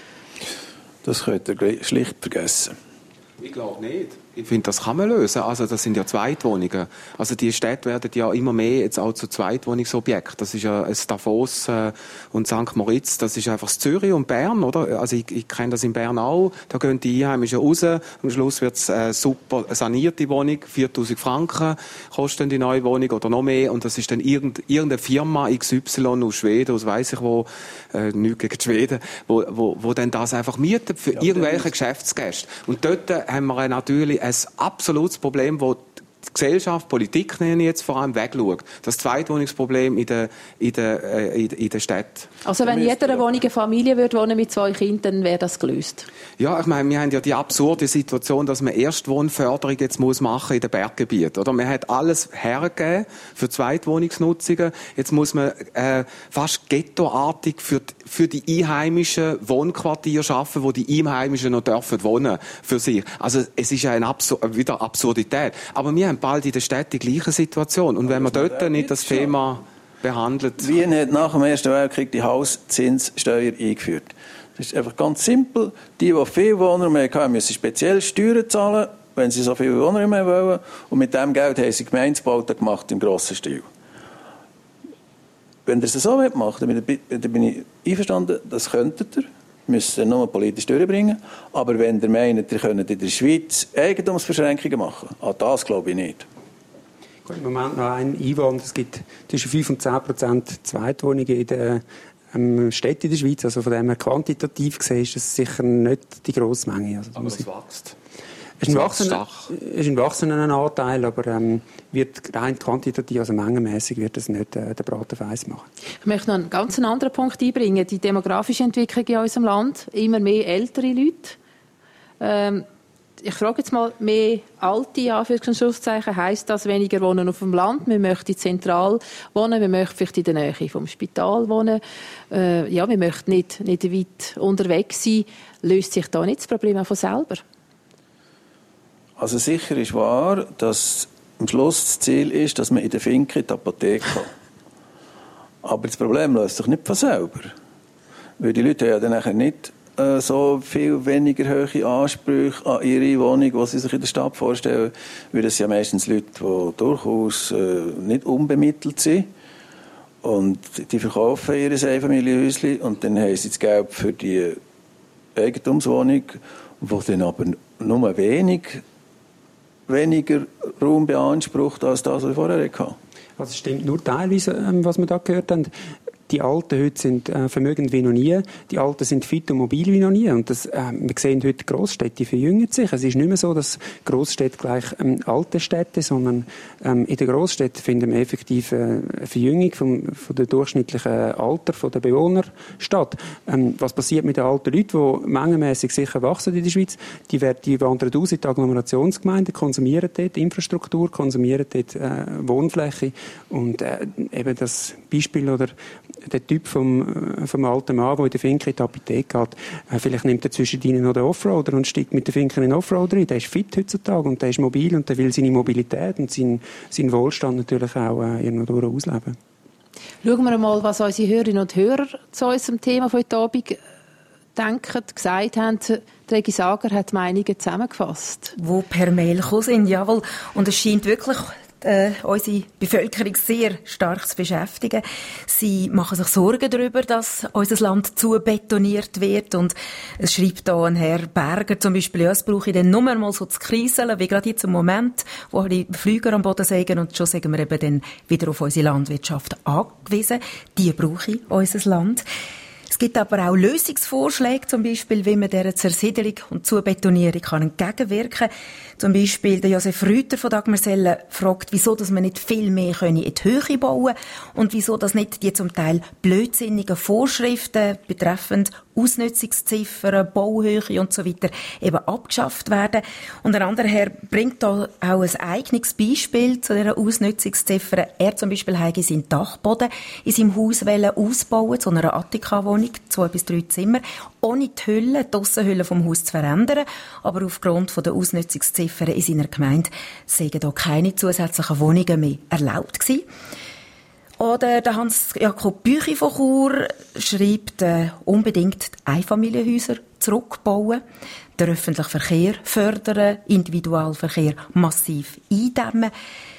Das könnt ihr schlicht vergessen. Ich glaube nicht. Ich finde, das kann man lösen. Also das sind ja Zweitwohnungen. Also die Städte werden ja immer mehr jetzt auch zu Zweitwohnungsobjekten. Das ist ja das Davos äh, und Sankt Moritz. Das ist einfach Zürich und Bern, oder? Also ich, ich kenne das in Bern auch. Da gehen die Einheimischen raus. Am Schluss wird es eine super sanierte Wohnung. viertausend Franken kostet die neue Wohnung oder noch mehr. Und das ist dann irgend, irgendeine Firma X Y aus Schweden, aus weiss ich wo, äh, nichts gegen die Schweden, wo, wo, wo dann das einfach mietet für ja, irgendwelche Geschäftsgäste. Und dort haben wir natürlich ein absolutes Problem, wo die Gesellschaft, Politik nenne ich jetzt vor allem, wegschaut. Das Zweitwohnungsproblem in der, in der, äh, in, in der Stadt. Also wenn in jeder Wohnung eine Familie würde wohnen mit zwei Kindern, dann wäre das gelöst? Ja, ich meine, wir haben ja die absurde Situation, dass man Erstwohnförderung jetzt muss machen in den Berggebieten. Oder man hat alles hergegeben für Zweitwohnungsnutzungen. Jetzt muss man äh, fast ghettoartig für die, für die einheimischen Wohnquartiere schaffen, wo die Einheimischen noch dürfen wohnen für sich. Also es ist ja eine Absur- wieder Absurdität. Aber wir haben haben bald in der Stadt die gleiche Situation. Und wenn man dort nicht das Thema behandelt... Wien hat nach dem Ersten Weltkrieg die Hauszinssteuer eingeführt. Das ist einfach ganz simpel. Die, die viele Wohner mehr hatten, müssen speziell Steuern zahlen, wenn sie so viele Wohner mehr wollen. Und mit diesem Geld haben sie Gemeindebauten gemacht im grossen Stil. Wenn ihr es so macht, dann bin ich einverstanden, das könntet ihr. Müsst ihr nur politisch durchbringen. Aber wenn ihr meint, ihr könnt in der Schweiz Eigentumsbeschränkungen machen, an das glaube ich nicht. Gut, im Moment noch ein Einwand. Es gibt zwischen fünf und zehn Prozent Zweitwohnungen in den ähm, Städten in der Schweiz. Also von dem her quantitativ gesehen ist das sicher nicht die grosse Menge. Also, aber es wächst. Es ist ein wachsender, ist ein wachsender Anteil, aber ähm, wird rein quantitativ, also mengenmäßig, wird das nicht äh, der Braten weiss machen. Ich möchte noch einen ganz anderen Punkt einbringen. Die demografische Entwicklung in unserem Land. Immer mehr ältere Leute. Ähm, ich frage jetzt mal, mehr alte, Anführungs- und Schlusszeichen, heisst das weniger wohnen auf dem Land? Wir möchten zentral wohnen, wir möchten vielleicht in der Nähe vom Spital wohnen. Äh, ja, wir möchten nicht, nicht weit unterwegs sein. Löst sich da nicht das Problem auch von selber? Also sicher ist wahr, dass am Schluss das Ziel ist, dass man in der Finke die Apotheke kann. Aber das Problem löst sich nicht von selber. Weil die Leute haben ja dann nachher nicht äh, so viel weniger hohe Ansprüche an ihre Wohnung, die sie sich in der Stadt vorstellen. Weil das ja meistens Leute, die durchaus äh, nicht unbemittelt sind. Und die verkaufen ihr Einfamilienhäuschen und dann haben sie das Geld für die Eigentumswohnung, wo dann aber nur wenig weniger Raum beansprucht als das, was ich vorher hatte. Also es stimmt nur teilweise, was wir da gehört haben. Die Alten heute sind äh, vermögend wie noch nie. Die Alten sind fit und mobil wie noch nie. Und das, äh, wir sehen heute, Grossstädte verjüngen sich. Es ist nicht mehr so, dass Grossstädte gleich ähm, alte Städte, sondern ähm, in den Grossstädten finden wir effektiv äh, eine Verjüngung vom, von der durchschnittlichen Alter der Bewohner statt. Ähm, was passiert mit den alten Leuten, die mengenmässig sicher wachsen in der Schweiz? Die, werden, die wandern aus in die Agglomerationsgemeinden, konsumieren dort Infrastruktur, konsumieren dort äh, Wohnfläche. Und äh, eben das Beispiel oder der Typ vom, vom alten Mann, der in der Finke in die Apotheke geht, äh, vielleicht nimmt er zwischen ihnen noch den Offroader und steigt mit der Finke in den Offroader rein. Der ist fit heutzutage und der ist mobil und der will seine Mobilität und seinen, seinen Wohlstand natürlich auch äh, irgendwo durch ausleben. Schauen wir mal, was unsere Hörerinnen und Hörer zu unserem Thema von heute Abend denken, gesagt haben. Regi Sager hat Meinungen zusammengefasst. Wo per Mail gekommen sind, jawohl. Und es scheint wirklich Äh, unsere Bevölkerung sehr stark zu beschäftigen. Sie machen sich Sorgen darüber, dass unser Land zu betoniert wird. Und es schreibt da ein Herr Berger zum Beispiel, ja, es brauche ich dann nur mal so zu kriseln, wie gerade jetzt im Moment, wo die Flüger am Boden sägen und schon sagen wir eben dann wieder auf unsere Landwirtschaft angewiesen. Die brauche ich, unser Land. Es gibt aber auch Lösungsvorschläge, zum Beispiel, wie man dieser Zersiedelung und Zubetonierung kann entgegenwirken kann. Zum Beispiel der Josef Rüther von Dagmersellen fragt, wieso dass man nicht viel mehr in die Höhe bauen können und wieso dass nicht die zum Teil blödsinnigen Vorschriften betreffend Ausnutzungsziffern, Bauhöhe und so weiter eben abgeschafft werden. Und ein anderer Herr bringt da auch ein eigenes Beispiel zu dieser Ausnutzungsziffer. Er zum Beispiel habe seinen Dachboden in seinem Haus ausbauen, zu einer Attika-Wohnung, zwei bis drei Zimmer, ohne die Hülle, die Aussenhülle vom Haus zu verändern. Aber aufgrund der Ausnutzungsziffern in seiner Gemeinde seien da keine zusätzlichen Wohnungen mehr erlaubt gewesen. Oder der Hans-Jakob Büchi von Chur schreibt, äh, unbedingt die Einfamilienhäuser zurückbauen, den öffentlichen Verkehr fördern, Individualverkehr massiv eindämmen.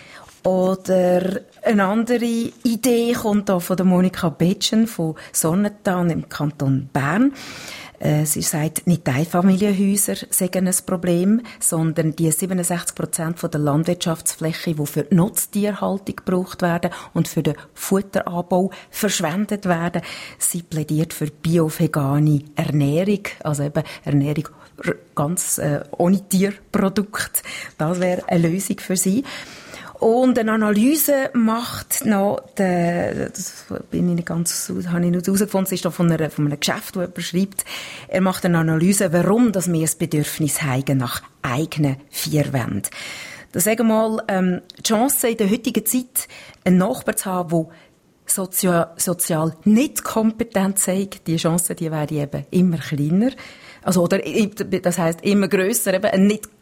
Oder eine andere Idee kommt da von der Monika Betschen von Sonnentan im Kanton Bern. Sie sagt, nicht die Einfamilienhäuser seien ein Problem, sondern die siebenundsechzig Prozent der Landwirtschaftsfläche, die für die Nutztierhaltung gebraucht werden und für den Futteranbau verschwendet werden. Sie plädiert für bio-vegane Ernährung, also eben Ernährung ganz äh, ohne Tierprodukte. Das wäre eine Lösung für sie. Und eine Analyse macht noch, der, das bin ich nicht ganz, habe ich nicht herausgefunden, es ist da von, einer, von einem Geschäft, wo jemand schreibt, er macht eine Analyse, warum dass wir ein Bedürfnis haben nach eigenen vier Wänden. Da sagen wir mal, ähm, die Chance in der heutigen Zeit, einen Nachbar zu haben, der sozial, sozial nicht kompetent sei, die Chance, die wäre eben immer kleiner. Also, oder, das heisst, immer grösser, eben, ein nicht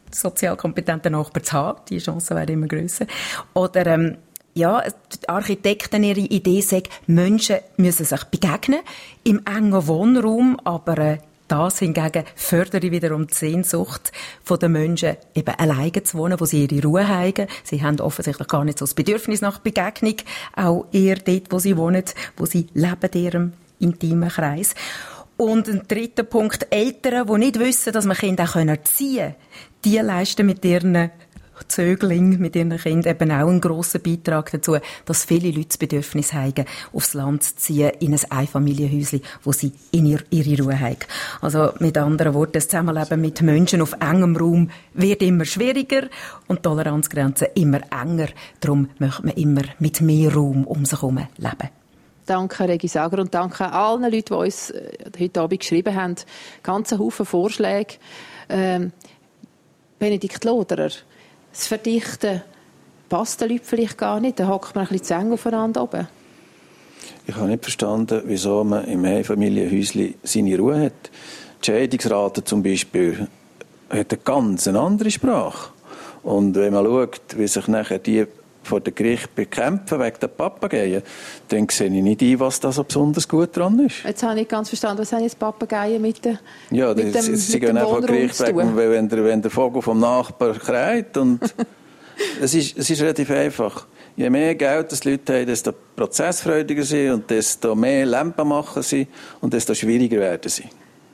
sozialkompetenten Nachbarn zu haben. Die Chance wäre immer grösser. Oder, ähm, ja, die Architekten, ihre Idee sagt, Menschen müssen sich begegnen, im engen Wohnraum, aber äh, das hingegen fördere wiederum die Sehnsucht der Menschen, eben alleine zu wohnen, wo sie ihre Ruhe haben. Sie haben offensichtlich gar nicht so das Bedürfnis nach Begegnung, auch eher dort, wo sie wohnen, wo sie leben in ihrem intimen Kreis. Und ein dritter Punkt, Eltern, die nicht wissen, dass man Kinder auch erziehen können, die leisten mit ihren Zögling mit ihren Kindern eben auch einen grossen Beitrag dazu, dass viele Leute das Bedürfnis haben, aufs Land zu ziehen, in ein Einfamilienhäuschen, wo sie in ihr, ihre Ruhe haben. Also mit anderen Worten, das Zusammenleben mit Menschen auf engem Raum wird immer schwieriger und die Toleranzgrenzen immer enger. Darum möchte man immer mit mehr Raum um sich herum leben. Danke, Regi Sager, und danke allen Leuten, die uns heute Abend geschrieben haben. Ganze Haufen Vorschläge. Ähm, Benedikt Loderer, das Verdichten passt den Leuten vielleicht gar nicht. Da hockt man ein bisschen zu eng aufeinander oben. Ich habe nicht verstanden, wieso man im Einfamilienhäuschen seine Ruhe hat. Die Scheidungsrate zum Beispiel hat eine ganz andere Sprache. Und wenn man schaut, wie sich nachher die vor dem Gericht bekämpfen wegen der Papageien, dann sehe ich nicht ein, was da so besonders gut dran ist. Jetzt habe ich nicht ganz verstanden, was haben jetzt Papageien mit, der, ja, mit das, dem sie gehen einfach vor Gericht wegen, wenn der, wenn der Vogel vom Nachbar kräht. Und es, ist, es ist relativ einfach. Je mehr Geld das die Leute haben, desto prozessfreudiger sie und desto mehr Lampen machen sie und desto schwieriger werden sie.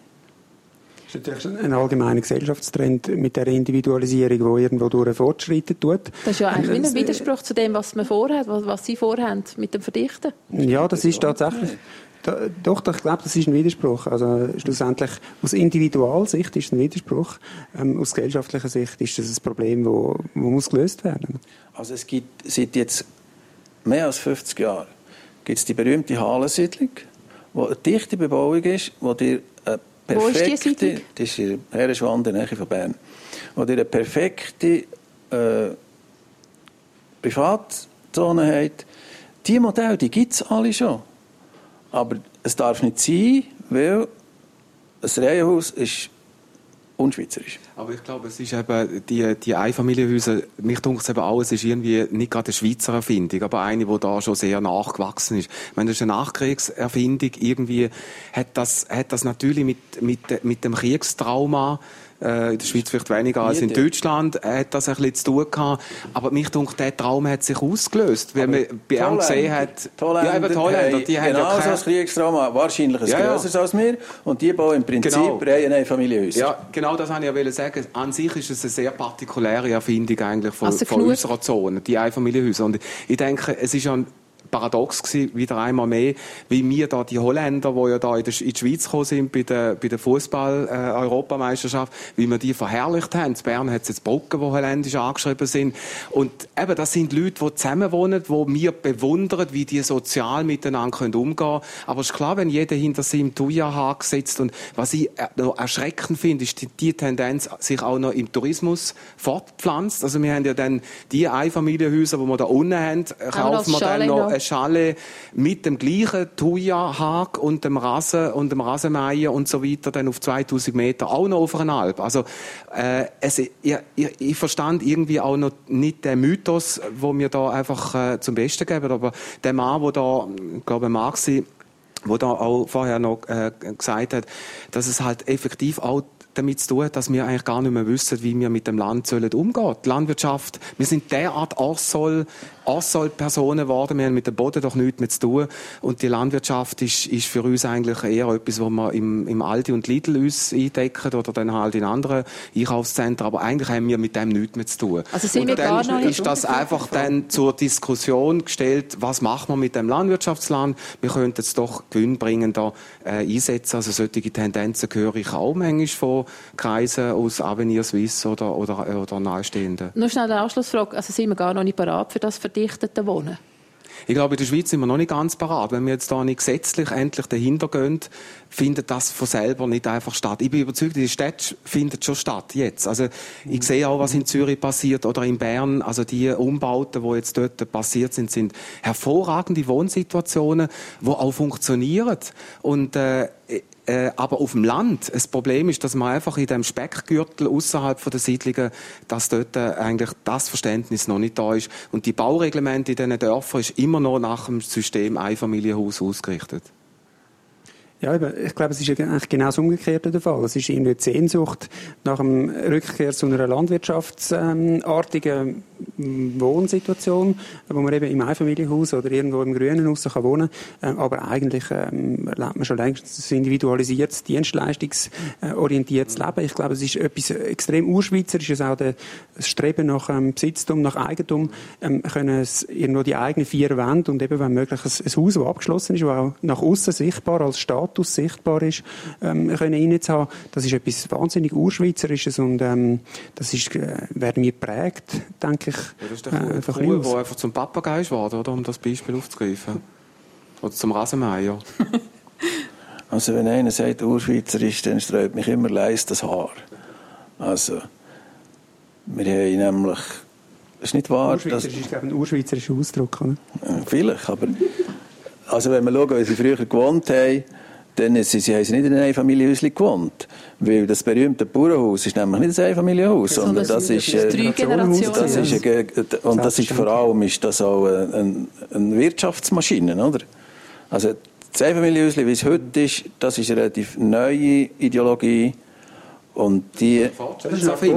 Das ist natürlich ein allgemeiner Gesellschaftstrend mit der Individualisierung, die irgendwo durch fortschreiten tut. Das ist ja eigentlich ein Widerspruch zu dem, was man vorhat, was Sie vorhaben mit dem Verdichten. Ja, das ist tatsächlich... Da, doch, ich glaube, das ist ein Widerspruch. Also schlussendlich aus Individualsicht ist es ein Widerspruch. Ähm, aus gesellschaftlicher Sicht ist das ein Problem, das wo, wo muss gelöst werden. Also es gibt seit jetzt mehr als fünfzig Jahren gibt es die berühmte Halensiedlung, wo eine dichte Bebauung ist, wo dir eine perfekte, wo ist die Siedlung? Das ist in Herrenschwand in der Nähe von Bern, wo dir eine perfekte äh, Privatzone hat. Diese Modelle, die gibt es alle schon. Aber es darf nicht sein, weil ein Reihenhaus ist unschweizerisch. Aber ich glaube, es ist eben die, die Einfamilienhäuser, mich denkt es eben auch, es ist irgendwie nicht gerade eine Schweizer Erfindung, aber eine, die da schon sehr nachgewachsen ist. Ich meine, das ist eine Nachkriegserfindung. Irgendwie hat das, hat das natürlich mit, mit, mit dem Kriegstrauma, in der Schweiz vielleicht weniger als in Deutschland, hat das ein bisschen zu tun gehabt. Aber mich denkt, der Traum hat sich ausgelöst, weil man bei ihm gesehen hat, ja, eben Holländer, die haben genau so ein Kriegstrauma, wahrscheinlich ein ja, grösseres ja. als wir, und die bauen im Prinzip genau. Reihen Familienhäuser. Ja, genau das wollte ich ja sagen. An sich ist es eine sehr partikuläre Erfindung eigentlich von, also von unserer Zone, die Einfamilienhäuser. Und ich denke, es ist ein paradox gewesen, wieder einmal mehr, wie wir da die Holländer, die ja da in, der, in die Schweiz gekommen sind bei der, bei der Fußball-Europameisterschaft, wie wir die verherrlicht haben. In Bern hat es jetzt Brücken, die holländisch angeschrieben sind. Und eben, das sind Leute, die zusammenwohnen, die wir bewundern, wie die sozial miteinander umgehen können. Aber es ist klar, wenn jeder hinter seinem Thuja-Haken sitzt. Und was ich noch erschreckend finde, ist die, die Tendenz, sich auch noch im Tourismus fortpflanzt. Also wir haben ja dann die Einfamilienhäuser, die wir da unten haben, kaufen wir dann noch Schale mit dem gleichen Thuja-Hag und dem Rasen und dem Rasenmäher und so weiter dann auf zweitausend Meter auch noch auf einer Alp. Also äh, es, ich, ich, ich verstand irgendwie auch noch nicht den Mythos, wo mir da einfach äh, zum Besten geben, aber der Mann, der da, ich glaube Marxi, wo da auch vorher noch äh, gesagt hat, dass es halt effektiv auch damit zu tun, dass wir eigentlich gar nicht mehr wissen, wie wir mit dem Land sollen umgehen. Die Landwirtschaft, wir sind derart Arsoll, Arsoll-Personen geworden, wir haben mit dem Boden doch nichts mehr zu tun. Und die Landwirtschaft ist, ist für uns eigentlich eher etwas, wo wir im, im Aldi und Lidl uns eindecken oder dann halt in anderen Einkaufszentren. Aber eigentlich haben wir mit dem nichts mehr zu tun. Also sind und wir dann gar nicht ist das einfach dann zur Diskussion gestellt, was machen wir mit dem Landwirtschaftsland? Wir könnten es doch gewinnbringender äh, einsetzen. Also solche Tendenzen höre ich auch manchmal von Kreisen aus Avenir Suisse oder, oder, oder nahestehenden. Nur schnell eine Anschlussfrage. Also sind wir gar noch nicht bereit für das verdichtete Wohnen? Ich glaube, in der Schweiz sind wir noch nicht ganz parat. Wenn wir jetzt da nicht gesetzlich endlich dahinter gehen, findet das von selber nicht einfach statt. Ich bin überzeugt, die Städte findet schon statt, jetzt. Also, ich sehe auch, was in Zürich passiert oder in Bern. Also, die Umbauten, die jetzt dort passiert sind, sind hervorragende Wohnsituationen, die auch funktionieren. Und, äh, Äh, aber auf dem Land, das Problem ist, dass man einfach in dem Speckgürtel außerhalb der Siedlungen, dass dort äh, eigentlich das Verständnis noch nicht da ist. Und die Baureglemente in diesen Dörfern ist immer noch nach dem System Einfamilienhaus ausgerichtet. Ja, ich glaube, es ist eigentlich genau das Umgekehrte der Fall. Es ist irgendwie die Sehnsucht nach dem Rückkehr zu einer landwirtschaftsartigen Wohnsituation, wo man eben im Einfamilienhaus oder irgendwo im Grünen raus kann wohnen kann. Aber eigentlich ähm, lebt man schon längst ein individualisiertes, dienstleistungsorientiertes Leben. Ich glaube, es ist etwas extrem urschweizerisches, auch das Streben nach ähm, Besitztum, nach Eigentum, ähm, können es irgendwo die eigenen vier Wände und eben, wenn möglich, ein, ein Haus, das abgeschlossen ist, das auch nach außen sichtbar als Staat sichtbar ist, ähm, können reinzuhaben. Das ist etwas wahnsinnig Urschweizerisches und ähm, das ist, äh, werden wir geprägt, denke ich. Ja, das ist der äh, Kuh, der einfach zum Papagei ist worden, oder, um das Beispiel aufzugreifen. Oder zum Rasenmäher. Also wenn einer sagt, Urschweizerisch, dann sträubt mich immer leis das Haar. Also, wir haben nämlich, das ist nicht wahr. Urschweizerisch ist, glaube ich, ein urschweizerischer Ausdruck, oder? Äh, vielleicht, aber also wenn wir schauen, wie sie früher gewohnt haben, dann sie, sie haben sie nicht in einem Einfamilienhäuschen gewohnt. Weil das berühmte Bauernhaus ist nämlich nicht ein Einfamilienhaus, sondern das ist, äh, drei Generationen. Das ist eine, und das ist vor allem ist das auch eine, eine Wirtschaftsmaschine, oder? Also das Einfamilienhäuschen, wie es heute ist, das ist eine relativ neue Ideologie. Und die, das ist ein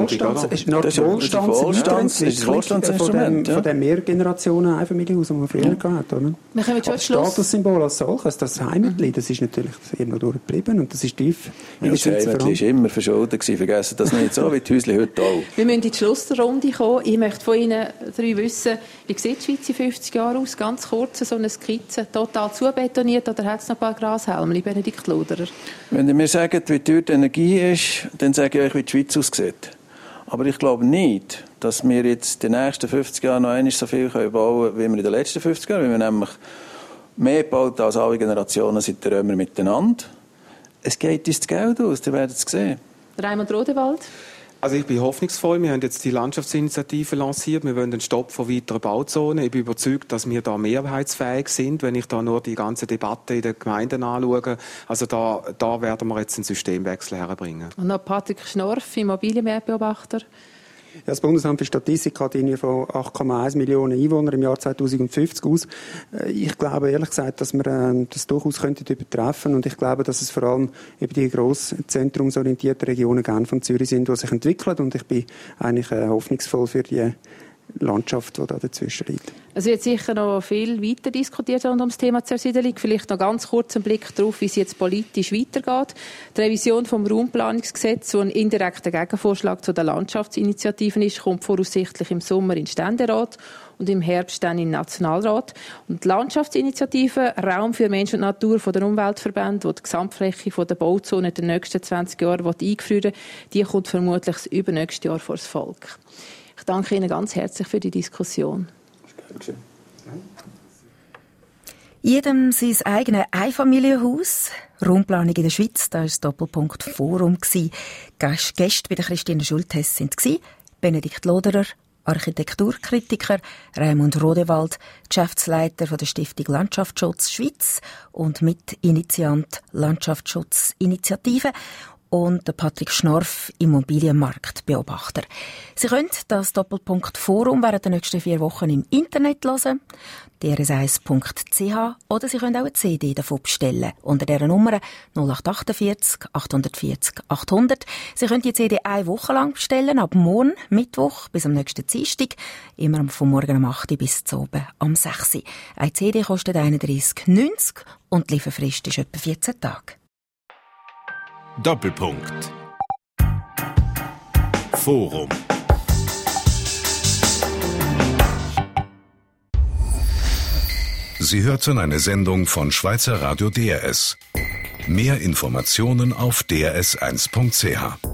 Wohlstandsinstrument von dem Mehrgenerationen-Einfamilienhaus, das man früher ja. hatte, oder? Wir kommen schon das Statussymbol als solches, das Heimatli, das ist natürlich irgendwo durchgeblieben und das ist tief in ja, der Schweiz. Das Heimatli war immer verschuldet gewesen, vergessen das nicht so, wie die Häuschen heute auch. Wir müssen in die Schlussrunde kommen. Ich möchte von Ihnen drei wissen, wie sieht die Schweiz in fünfzig Jahren aus? Ganz kurz, so eine Skizze, total zubetoniert oder hat es noch ein paar Grashalme, Benedikt Loderer? Wenn ihr mir sagt, wie teuer die Energie ist, dann sage ich euch, wie die Schweiz aussieht. Aber ich glaube nicht, dass wir jetzt in den nächsten fünfzig Jahren noch einmal so viel bauen können, wie wir in den letzten fünfzig Jahren, weil wir nämlich mehr bauen als alle Generationen seit den Römern miteinander. Es geht uns das Geld aus, ihr werdet es sehen. Raimund Rodewald? Also ich bin hoffnungsvoll. Wir haben jetzt die Landschaftsinitiative lanciert. Wir wollen den Stopp von weiteren Bauzonen. Ich bin überzeugt, dass wir da mehrheitsfähig sind, wenn ich da nur die ganze Debatte in den Gemeinden anschaue. Also da, da werden wir jetzt einen Systemwechsel herbringen. Und noch Patrick Schnorf, Immobilienmarktbeobachter. Ja, das Bundesamt für Statistik hat irgendwie von acht Komma eins Millionen Einwohner im Jahr zweitausendfünfzig aus. Ich glaube ehrlich gesagt, dass wir das durchaus könnten übertreffen und ich glaube, dass es vor allem eben die grossen zentrumsorientierten Regionen Genf und Zürich sind, die sich entwickeln und ich bin eigentlich hoffnungsvoll für die Landschaft, die da dazwischen liegt. Es wird sicher noch viel weiter diskutiert rund um das Thema Zersiedelung. Vielleicht noch ganz kurz einen Blick darauf, wie es jetzt politisch weitergeht. Die Revision vom Raumplanungsgesetz, so ein indirekter Gegenvorschlag zu den Landschaftsinitiativen ist, kommt voraussichtlich im Sommer in den Ständerat und im Herbst dann in den Nationalrat. Und die Landschaftsinitiative Raum für Mensch und Natur von den Umweltverbänden, die die Gesamtfläche der Bauzone in den nächsten zwanzig Jahren einführen will, die kommt vermutlich das übernächste Jahr vor das Volk. Ich danke Ihnen ganz herzlich für die Diskussion. Jedem sein eigenes Einfamilienhaus. Raumplanung in der Schweiz, da war das Doppelpunkt Forum. Gäste bei der Christine Schulthess waren Benedikt Loderer, Architekturkritiker, Raimund Rodewald, Geschäftsleiter von der Stiftung Landschaftsschutz Schweiz und Mitinitiant Landschaftsschutzinitiative und der Patrick Schnorf, Immobilienmarktbeobachter. Sie können das Doppelpunkt Forum während der nächsten vier Wochen im Internet hören, d r s eins punkt c h, oder Sie können auch eine C D davon bestellen, unter dieser Nummer null acht achtundvierzig achthundertvierzig achthundert. Sie können die C D eine Woche lang bestellen, ab morgen, Mittwoch, bis am nächsten Dienstag, immer vom Morgen um acht Uhr bis zu oben am sechs Uhr. Eine C D kostet einunddreissig neunzig und die Lieferfrist ist etwa vierzehn Tage. Doppelpunkt Forum. Sie hörten eine Sendung von Schweizer Radio D R S. Mehr Informationen auf d r s eins punkt c h.